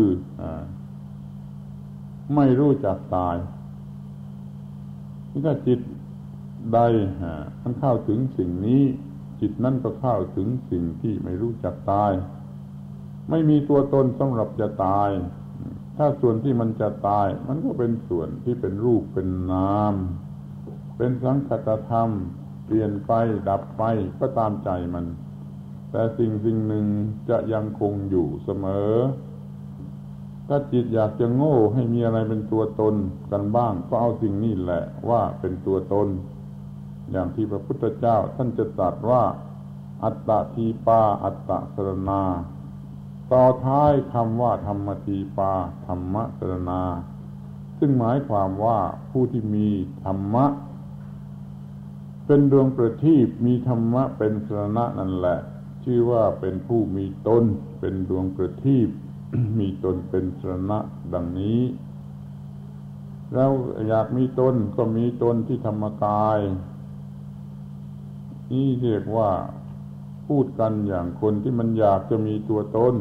ไม่รู้จักตายถ้าจิตใดมันเข้าถึงสิ่งนี้จิตนั้นก็เข้าถึงสิ่งที่ไม่รู้จักตายไม่มีตัวตนสำหรับจะตายถ้าส่วนที่มันจะตายมันก็เป็นส่วนที่เป็นรูปเป็นนามเป็นสังคตธรรมเปลี่ยนไปดับไปก็ตามใจมันแต่สิ่งหนึ่งจะยังคงอยู่เสมอถ้าจิตอยากจะโง่ให้มีอะไรเป็นตัวตนกันบ้างก็เอาสิ่งนี้แหละว่าเป็นตัวตนอย่างที่พระพุทธเจ้าท่านจะตรัสว่าอัตตทีปาอัตตสรณาต่อท้ายคำว่าธรรมทีปาธรรมสรณาซึ่งหมายความว่าผู้ที่มีธรรมะเป็นดวงประทีปมีธรรมะเป็นสรณะนั่นแหละชื่อว่าเป็นผู้มีตนเป็นดวงประทีป มีตนเป็นสรณะดังนี้แล้วอยากมีตนก็มีตนที่ธรรมกายนี่เรียกว่าพูดกันอย่างคนที่มันอยากจะมีตัวตน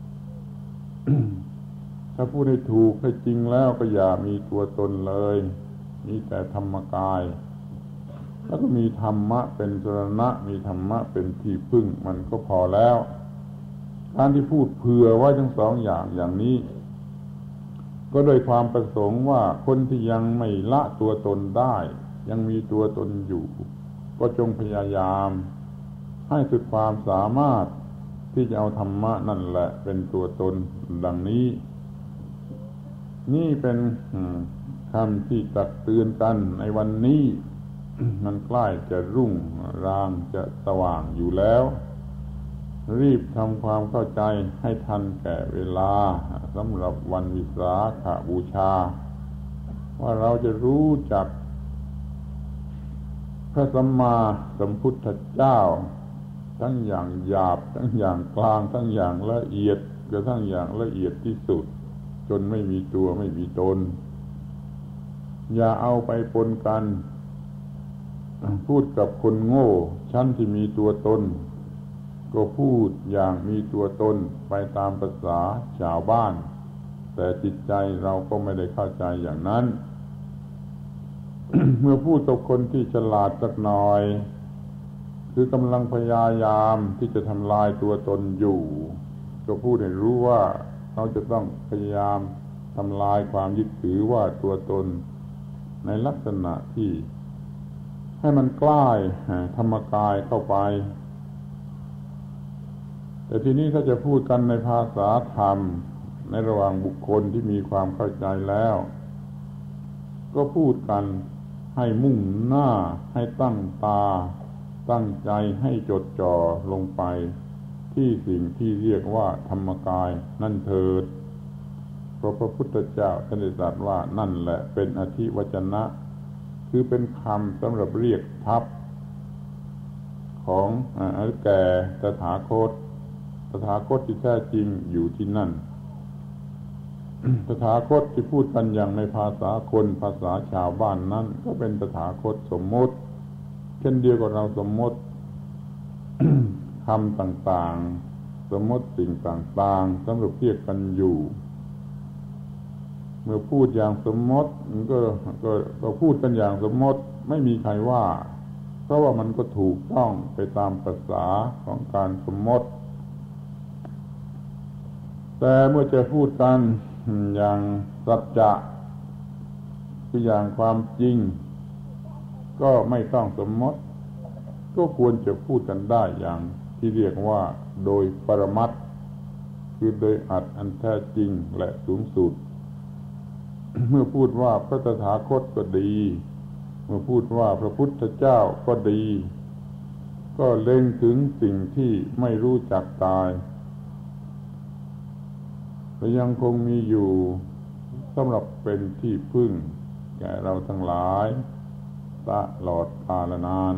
ถ้าพูดให้ถูกให้จริงแล้วก็อย่ามีตัวตนเลยมีแต่ธรรมกายแล้วก็มีธรรมะเป็นสรณะมีธรรมะเป็นที่พึ่งมันก็พอแล้วการที่พูดเผื่อไว้ทั้งสองอย่างนี้ก็โดยความประสงค์ว่าคนที่ยังไม่ละตัวตนได้ยังมีตัวตนอยู่ก็จงพยายามให้สุดความสามารถที่จะเอาธรรมะนั่นแหละเป็นตัวตนดังนี้นี่เป็นคำที่ตักเตือนกันในวันนี้ มันใกล้จะรุ่งรางจะสว่างอยู่แล้วรีบทำความเข้าใจให้ทันแก่เวลาสำหรับวันวิสาขบูชาว่าเราจะรู้จักพระสัมมาสัมพุทธเจ้าทั้งอย่างหยาบทั้งอย่างกลางทั้งอย่างละเอียดกระทั่งอย่างละเอียดที่สุดจนไม่มีตัวไม่มีตนอย่าเอาไปปนกันพูดกับคนโง่ชั้นที่มีตัวตนก็พูดอย่างมีตัวตนไปตามภาษาชาวบ้านแต่จิตใจเราก็ไม่ได้เข้าใจอย่างนั้น เมื่อพูดกับคนที่ฉลาดสักหน่อยคือกำลังพยายามที่จะทำลายตัวตนอยู่ก็พูดให้รู้ว่าเขาจะต้องพยายามทำลายความยึดถือว่าตัวตนในลักษณะที่ให้มันใกล้ธรรมกายเข้าไปแต่ทีนี้ถ้าจะพูดกันในภาษาธรรมในระหว่างบุคคลที่มีความเข้าใจแล้วก็พูดกันให้มุ่งหน้าให้ตั้งตาตั้งใจให้จดจ่อลงไปที่สิ่งที่เรียกว่าธรรมกายนั่นเถิดเพราะพระพุทธเจ้าท่านได้ตรัสว่านั่นแหละเป็นอธิวจนะคือเป็นคำสำหรับเรียกทัพของแก่ตถาคตที่แท้จริงอยู่ที่นั่น ตถาคตที่พูดกันอย่างในภาษาคนภาษาชาวบ้านนั้นก็เป็นตถาคตสมมติเช่นเดียวกับเราสมมติ คำต่างๆสมมติสิ่งต่างๆสำหรับเรียกกันอยู่เมื่อพูดอย่างสมมติก็พูดกันอย่างสมมติไม่มีใครว่าเพราะว่ามันก็ถูกต้องไปตามภาษาของการสมมติแต่เมื่อจะพูดกันอย่างสัจจะคืออย่างความจริงก็ไม่ต้องสมมติก็ควรจะพูดกันได้อย่างที่เรียกว่าโดยปรมัตถ์คือโดยอัดอันแท้จริงและสูงสุด เมื่อพูดว่าพระตถาคตก็ดีเมื่อพูดว่าพระพุทธเจ้าก็ดีก็เล็งถึงสิ่งที่ไม่รู้จักตายและยังคงมีอยู่สำหรับเป็นที่พึ่งแก่เราทั้งหลายตลอดกาลนาน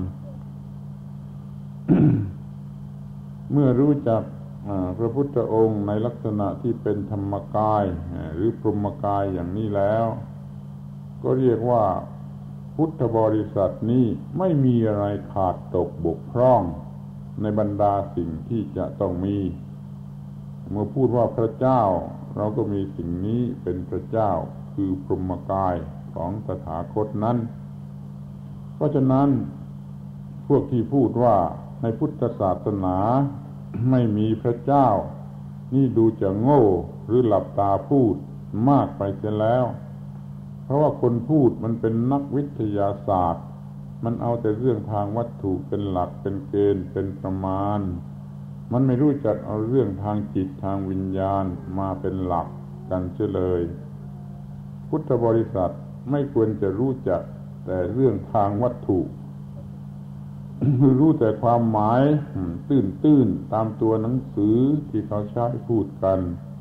เมื่อรู้จักพระพุทธองค์ในลักษณะที่เป็นธรรมกายหรือพรหมกายอย่างนี้แล้วก็เรียกว่าพุทธบริษัทนี้ไม่มีอะไรขาดตกบกพร่องในบรรดาสิ่งที่จะต้องมีเมื่อพูดว่าพระเจ้าเราก็มีสิ่งนี้เป็นพระเจ้าคือพรหมกายของตถาคตนั้นเพราะฉะนั้นพวกที่พูดว่าในพุทธศาสนาไม่มีพระเจ้านี่ดูจะโง่หรือหลับตาพูดมากไปเสียแล้วเพราะว่าคนพูดมันเป็นนักวิทยาศาสตร์มันเอาแต่เรื่องทางวัตถุเป็นหลักเป็นเกณฑ์เป็นประมาณมันไม่รู้จักเอาเรื่องทางจิตทางวิญญาณมาเป็นหลักกันเสียเลยพุทธบริษัทไม่ควรจะรู้จักแต่เรื่องทางวัตถุ รู้แต่ความหมายตื้นๆตามตัวหนังสือที่เขาใช้พูดกัน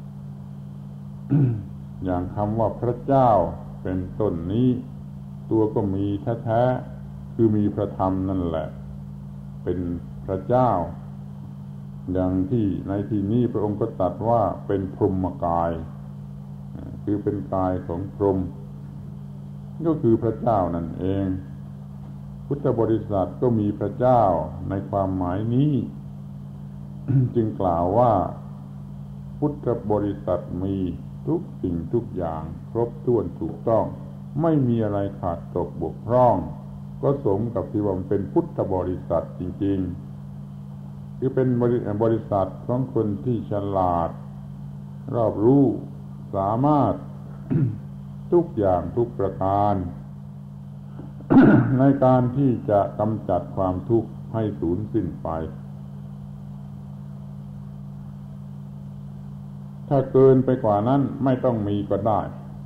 อย่างคำว่าพระเจ้าเป็นต้นนี้ตัวก็มีแท้ๆคือมีพระธรรมนั่นแหละเป็นพระเจ้าอย่างที่ในที่นี้พระองค์ก็ตรัสว่าเป็นพรหมกายคือเป็นกายของพรหมก็คือพระเจ้านั่นเองพุทธบริษัทก็มีพระเจ้าในความหมายนี้ จึงกล่าวว่าพุทธบริษัทมีทุกสิ่งทุกอย่างครบถ้วนถูกต้องไม่มีอะไรขาดตกบกพร่องก็สมกับที่ว่าเป็นพุทธบริษัทจริงๆคือเป็นบริษัทของคนที่ฉลาดรอบรู้สามารถ ทุกอย่างทุกประการ ในการที่จะกำจัดความทุกข์ให้สูญสิ้นไปถ้าเกินไปกว่านั้นไม่ต้องมีก็ได้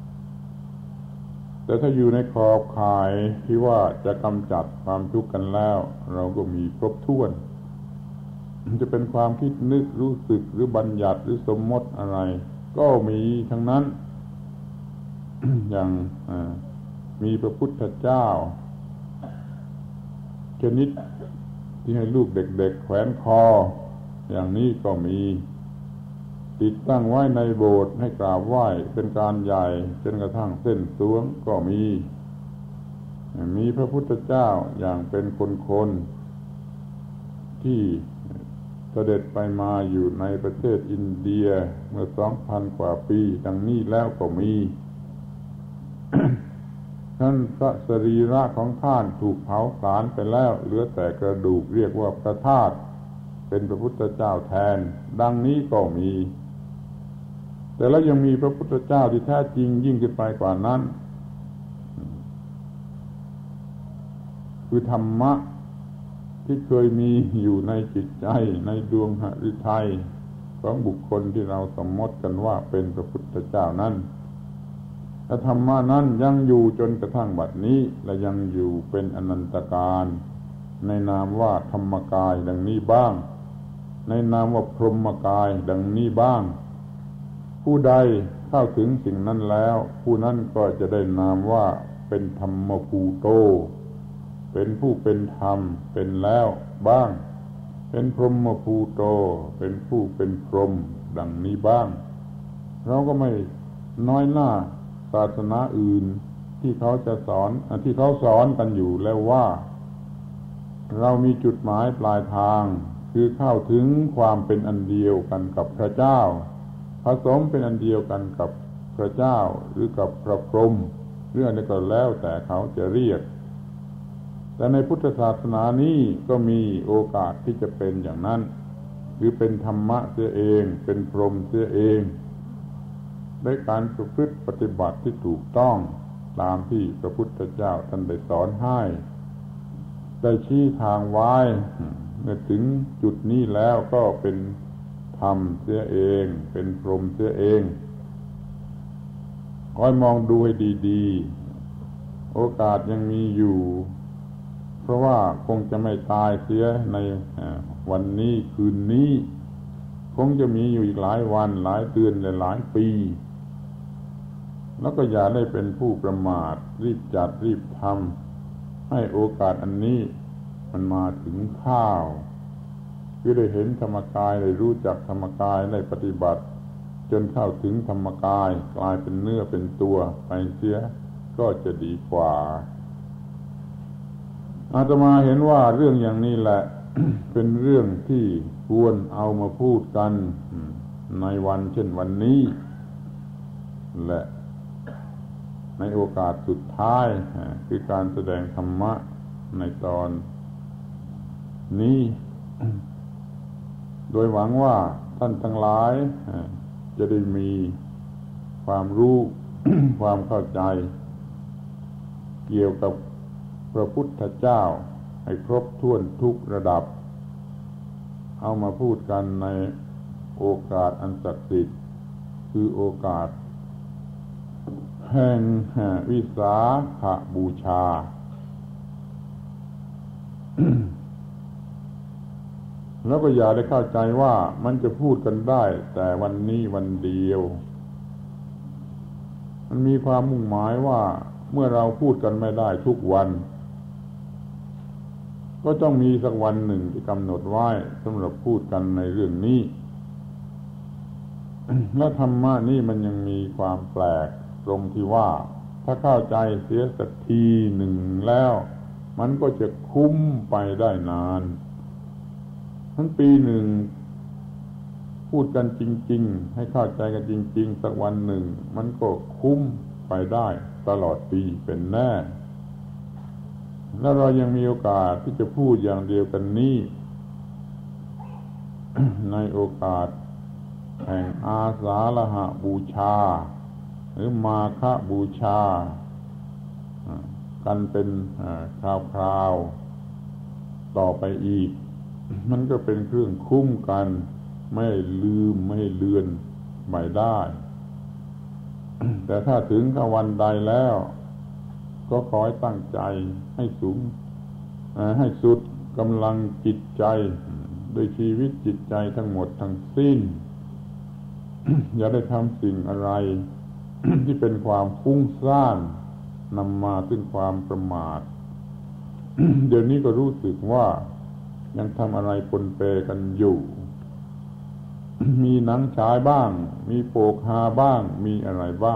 แต่ถ้าอยู่ในขอบข่ายที่ว่าจะกำจัดความทุกข์กันแล้วเราก็มีครบถ้วนจะเป็นความคิดนึกรู้สึกหรือบัญญัติหรือสมมติอะไรก็มีทั้งนั้น อย่างมีพระพุทธเจ้าชนิดที่ให้ลูกเด็กๆแขวนคออย่างนี้ก็มีติดตั้งไว้ในโบสถ์ให้กราบไหว้เป็นการใหญ่จนกระทั่งเส้นสวงก็มีพระพุทธเจ้าอย่างเป็นคนๆที่เสด็จไปมาอยู่ในประเทศอินเดียเมื่อ 2,000 กว่าปีดังนี้แล้วก็มี ท่านพระสรีระของท่านถูกเผาผลาญไปแล้วเหลือแต่กระดูกเรียกว่าพระธาตุเป็นพระพุทธเจ้าแทนดังนี้ก็มีแต่แล้วยังมีพระพุทธเจ้าที่แท้จริงยิ่งขึ้นไปกว่านั้นคือธรรมะที่เคยมีอยู่ในจิตใจในดวงหฤทัยของบุคคลที่เราสมมติกันว่าเป็นพระพุทธเจ้านั้นและธรรมะนั้นยังอยู่จนกระทั่งบัดนี้และยังอยู่เป็นอนันตกาลในนามว่าธรรมกายดังนี้บ้างในนามว่าพรหมกายดังนี้บ้างผู้ใดเข้าถึงสิ่งนั้นแล้วผู้นั้นก็จะได้นามว่าเป็นธรรมภูโตเป็นผู้เป็นธรรมเป็นแล้วบ้างเป็นพรหมภูโตเป็นผู้เป็นพรหมดังนี้บ้างเราก็ไม่น้อยหน้าศาสนาอื่นที่เขาจะสอนที่เขาสอนกันอยู่แล้วว่าเรามีจุดหมายปลายทางคือเข้าถึงความเป็นอันเดียวกันกับพระเจ้าผสมเป็นอันเดียวกันกับพระเจ้าหรือกับพระพรหมเรื่องนี้ก็แล้วแต่เขาจะเรียกแต่ในพุทธศาสนานี้ก็มีโอกาสที่จะเป็นอย่างนั้นหรือเป็นธรรมะเสียเองเป็นพรหมเสียเองด้วยการประพฤติปฏิบัติที่ถูกต้องตามที่พระพุทธเจ้าท่านได้สอนให้ได้ชี้ทางไว้เมื่อถึงจุดนี้แล้วก็เป็นธรมเสียเองเป็นพรหมเสียเองคอยมองดูให้ดีๆโอกาสยังมีอยู่เพราะว่าคงจะไม่ตายเสียในวันนี้คืนนี้คงจะมีอยู่อีกหลายวันหลายเดือนและหลายปีแล้วก็อย่าได้เป็นผู้ประมาทรีบจัดรีบทำให้โอกาสอันนี้มันมาถึงข้าวคือได้เห็นธรรมกายได้รู้จักธรรมกายได้ปฏิบัติจนเข้าถึงธรรมกายกลายเป็นเนื้อเป็นตัวไปเสียก็จะดีกว่าอาตมาเห็นว่าเรื่องอย่างนี้แหละ เป็นเรื่องที่ควรเอามาพูดกันในวันเช่นวันนี้และในโอกาสสุดท้ายคือการแสดงธรรมะในตอนนี้ โดยหวังว่าท่านทั้งหลายจะได้มีความรู้ ความเข้าใจเกี่ยวกับพระพุทธเจ้าให้ครบถ้วนทุกระดับเอามาพูดกันในโอกาสอันศักดิ์สิทธิ์คือโอกาสแห่งวิสาขบูชา แล้วก็อย่าได้เข้าใจว่ามันจะพูดกันได้แต่วันนี้วันเดียวมันมีความมุ่งหมายว่าเมื่อเราพูดกันไม่ได้ทุกวันก็ต้องมีสักวันหนึ่งที่กำหนดไว้สำหรับพูดกันในเรื่องนี้ และธรรมะนี่มันยังมีความแปลกตรงที่ว่าถ้าเข้าใจเสียสักทีหนึ่งแล้วมันก็จะคุ้มไปได้นานทั้งปีหนึ่งพูดกันจริงๆให้เข้าใจกันจริงๆสักวันหนึ่งมันก็คุ้มไปได้ตลอดปีเป็นแน่แล้วเรายังมีโอกาสที่จะพูดอย่างเดียวกันนี้ ในโอกาสแห่งอาสาฬหบูชาหรือมาฆบูชากันเป็นคราวๆต่อไปอีกมันก็เป็นเครื่องคุ้มกันไม่ลืมไม่เลือนไม่ได้ แต่ถ้าถึงวันใดแล้วก็ขอให้ตั้งใจให้สูงให้สุดกำลังจิตใจด้วยชีวิตจิตใจทั้งหมดทั้งสิ้น อย่าได้ทำสิ่งอะไร ที่เป็นความฟุ้งซ่านนำมาซึ่งความประมาท เดี๋ยวนี้ก็รู้สึกว่ายังทำอะไรปนเปกันอยู่ มีหนังฉายบ้างมีโปกฮาบ้างมีอะไรบ้าง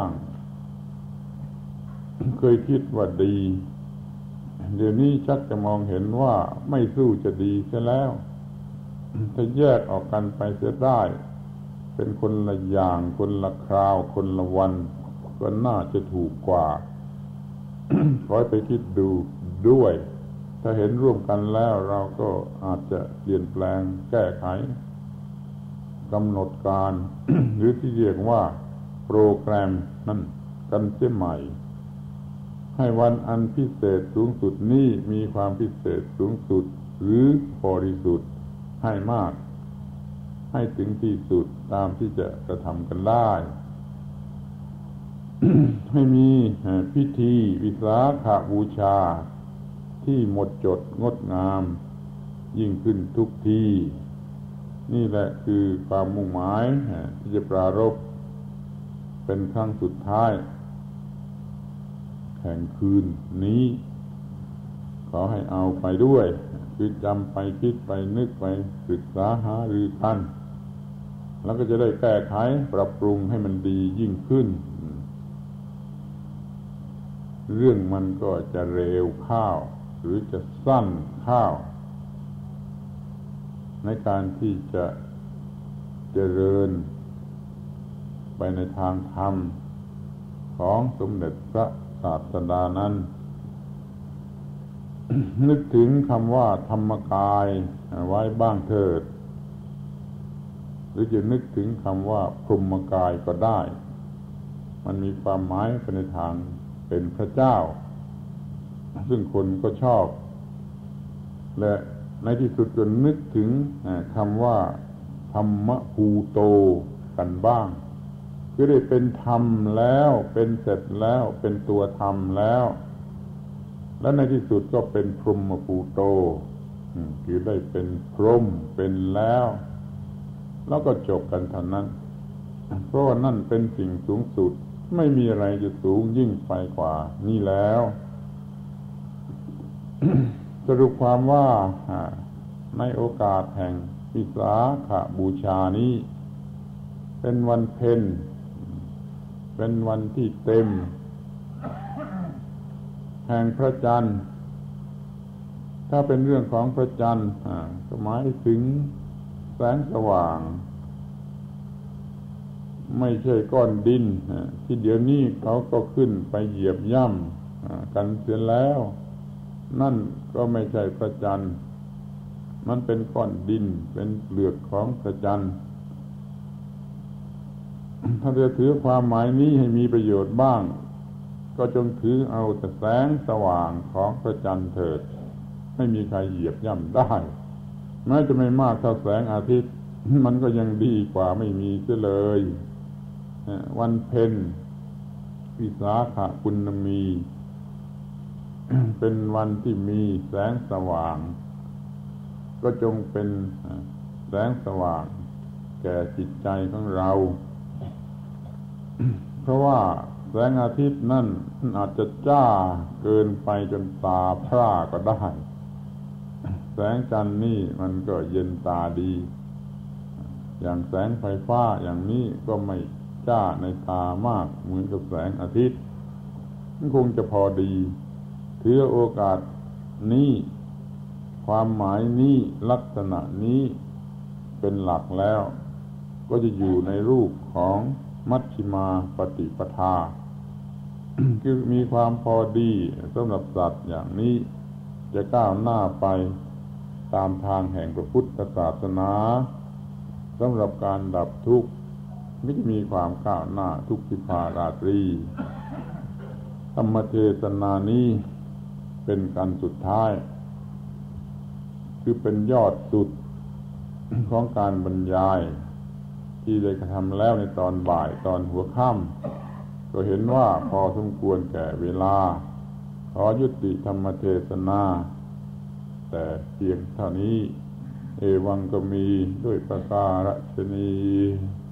เคยคิดว่าดีเดี๋ยวนี้ชักจะมองเห็นว่าไม่สู้จะดีเสียแล้วถ้าแยกออกกันไปเสียได้เป็นคนละอย่างคนละคราวคนละวันก็น่าจะถูกกว่า ขอให้ไปคิดดูด้วยถ้าเห็นร่วมกันแล้วเราก็อาจจะเปลี่ยนแปลงแก้ไขกำหนดการ หรือที่เรียกว่าโปรแกรมนั่นกันเสียใหม่ให้วันอันพิเศษสูงสุดนี้มีความพิเศษสูงสุดหรือบริสุทธิ์ให้มากให้ถึงที่สุดตามที่จะกระทำกันได้ ให้มีพิธีวิสาขบูชาที่หมดจดงดงามยิ่งขึ้นทุกทีนี่แหละคือความมุ่งหมายที่จะปรารภเป็นครั้งสุดท้ายแห่งคืนนี้ขอให้เอาไปด้วยคือจำไปคิดไปนึกไปศึกษาหารือกันแล้วก็จะได้แก้ไขปรับปรุงให้มันดียิ่งขึ้นเรื่องมันก็จะเร็วข้าวหรือจะสั้นข้าวในการที่จะเจริญไปในทางธรรมของสมเด็จพระศาสดานั้น นึกถึงคำว่าธรรมกายไว้บ้างเถิดหรือจะนึกถึงคำว่าพรหมกายก็ได้มันมีความหมายไปในทางเป็นพระเจ้าซึ่งคนก็ชอบและในที่สุดก็นึกถึงคำว่าธรรมภูโตกันบ้างคือได้เป็นธรรมแล้วเป็นเสร็จแล้วเป็นตัวธรรมแล้วและในที่สุดก็เป็นพรหมภูโตคือได้เป็นพรหมเป็นแล้วก็จบกันเท่านั้นเพราะว่านั่นเป็นสิ่งสูงสุดไม่มีอะไรจะสูงยิ่งไปกว่านี่แล้ว สรุปความว่าในโอกาสแห่งวิสาขบูชานี้เป็นวันเพ็ญเป็นวันที่เต็มแห่งพระจันทร์ถ้าเป็นเรื่องของพระจันทร์ก็หมายถึงแสงสว่างไม่ใช่ก้อนดินที่เดี๋ยวนี้เขาก็ขึ้นไปเหยียบย่ำกันเสียแล้วนั่นก็ไม่ใช่พระจันทร์มันเป็นก้อนดินเป็นเปลือกของพระจันทร์ถ้าจะถือความหมายนี้ให้มีประโยชน์บ้างก็จงถือเอาแต่แสงสว่างของพระจันทร์เถิดไม่มีใครเหยียบย่ำได้แม้จะไม่มากเท่าแสงอาทิตย์มันก็ยังดีกว่าไม่มีเสียเลยวันเพ็ญวิสาขปุณมี เป็นวันที่มีแสงสว่างก็จงเป็นแสงสว่างแก่จิตใจของเรา เพราะว่าแสงอาทิตย์นั่นอาจจะจ้าเกินไปจนตาพร่าก็ได้แสงจันทร์นี่มันก็เย็นตาดีอย่างแสงไฟฟ้าอย่างนี้ก็ไม่จ้าในตามากเหมือนกับแสงอาทิตย์มันคงจะพอดีถือโอกาสนี้ความหมายนี้ลักษณะนี้เป็นหลักแล้วก็จะอยู่ในรูปของมัชฌิมาปฏิปทา คือมีความพอดีสำหรับสัตว์อย่างนี้จะก้าวหน้าไปตามทางแห่งพระพุทธศาสนาสำหรับการดับทุกข์ไม่จะมีความก้าวหน้าทุกขิภาราตรีธรรมเทศนานี้เป็นการสุดท้ายคือเป็นยอดสุดของการบรรยายที่ได้กระทำแล้วในตอนบ่ายตอนหัวค่ำก็เห็นว่าพอสมควรแก่เวลาขอยุติธรรมเทศนาแต่เพียงเท่านี้เอวังก็มีด้วยประการฉะนี้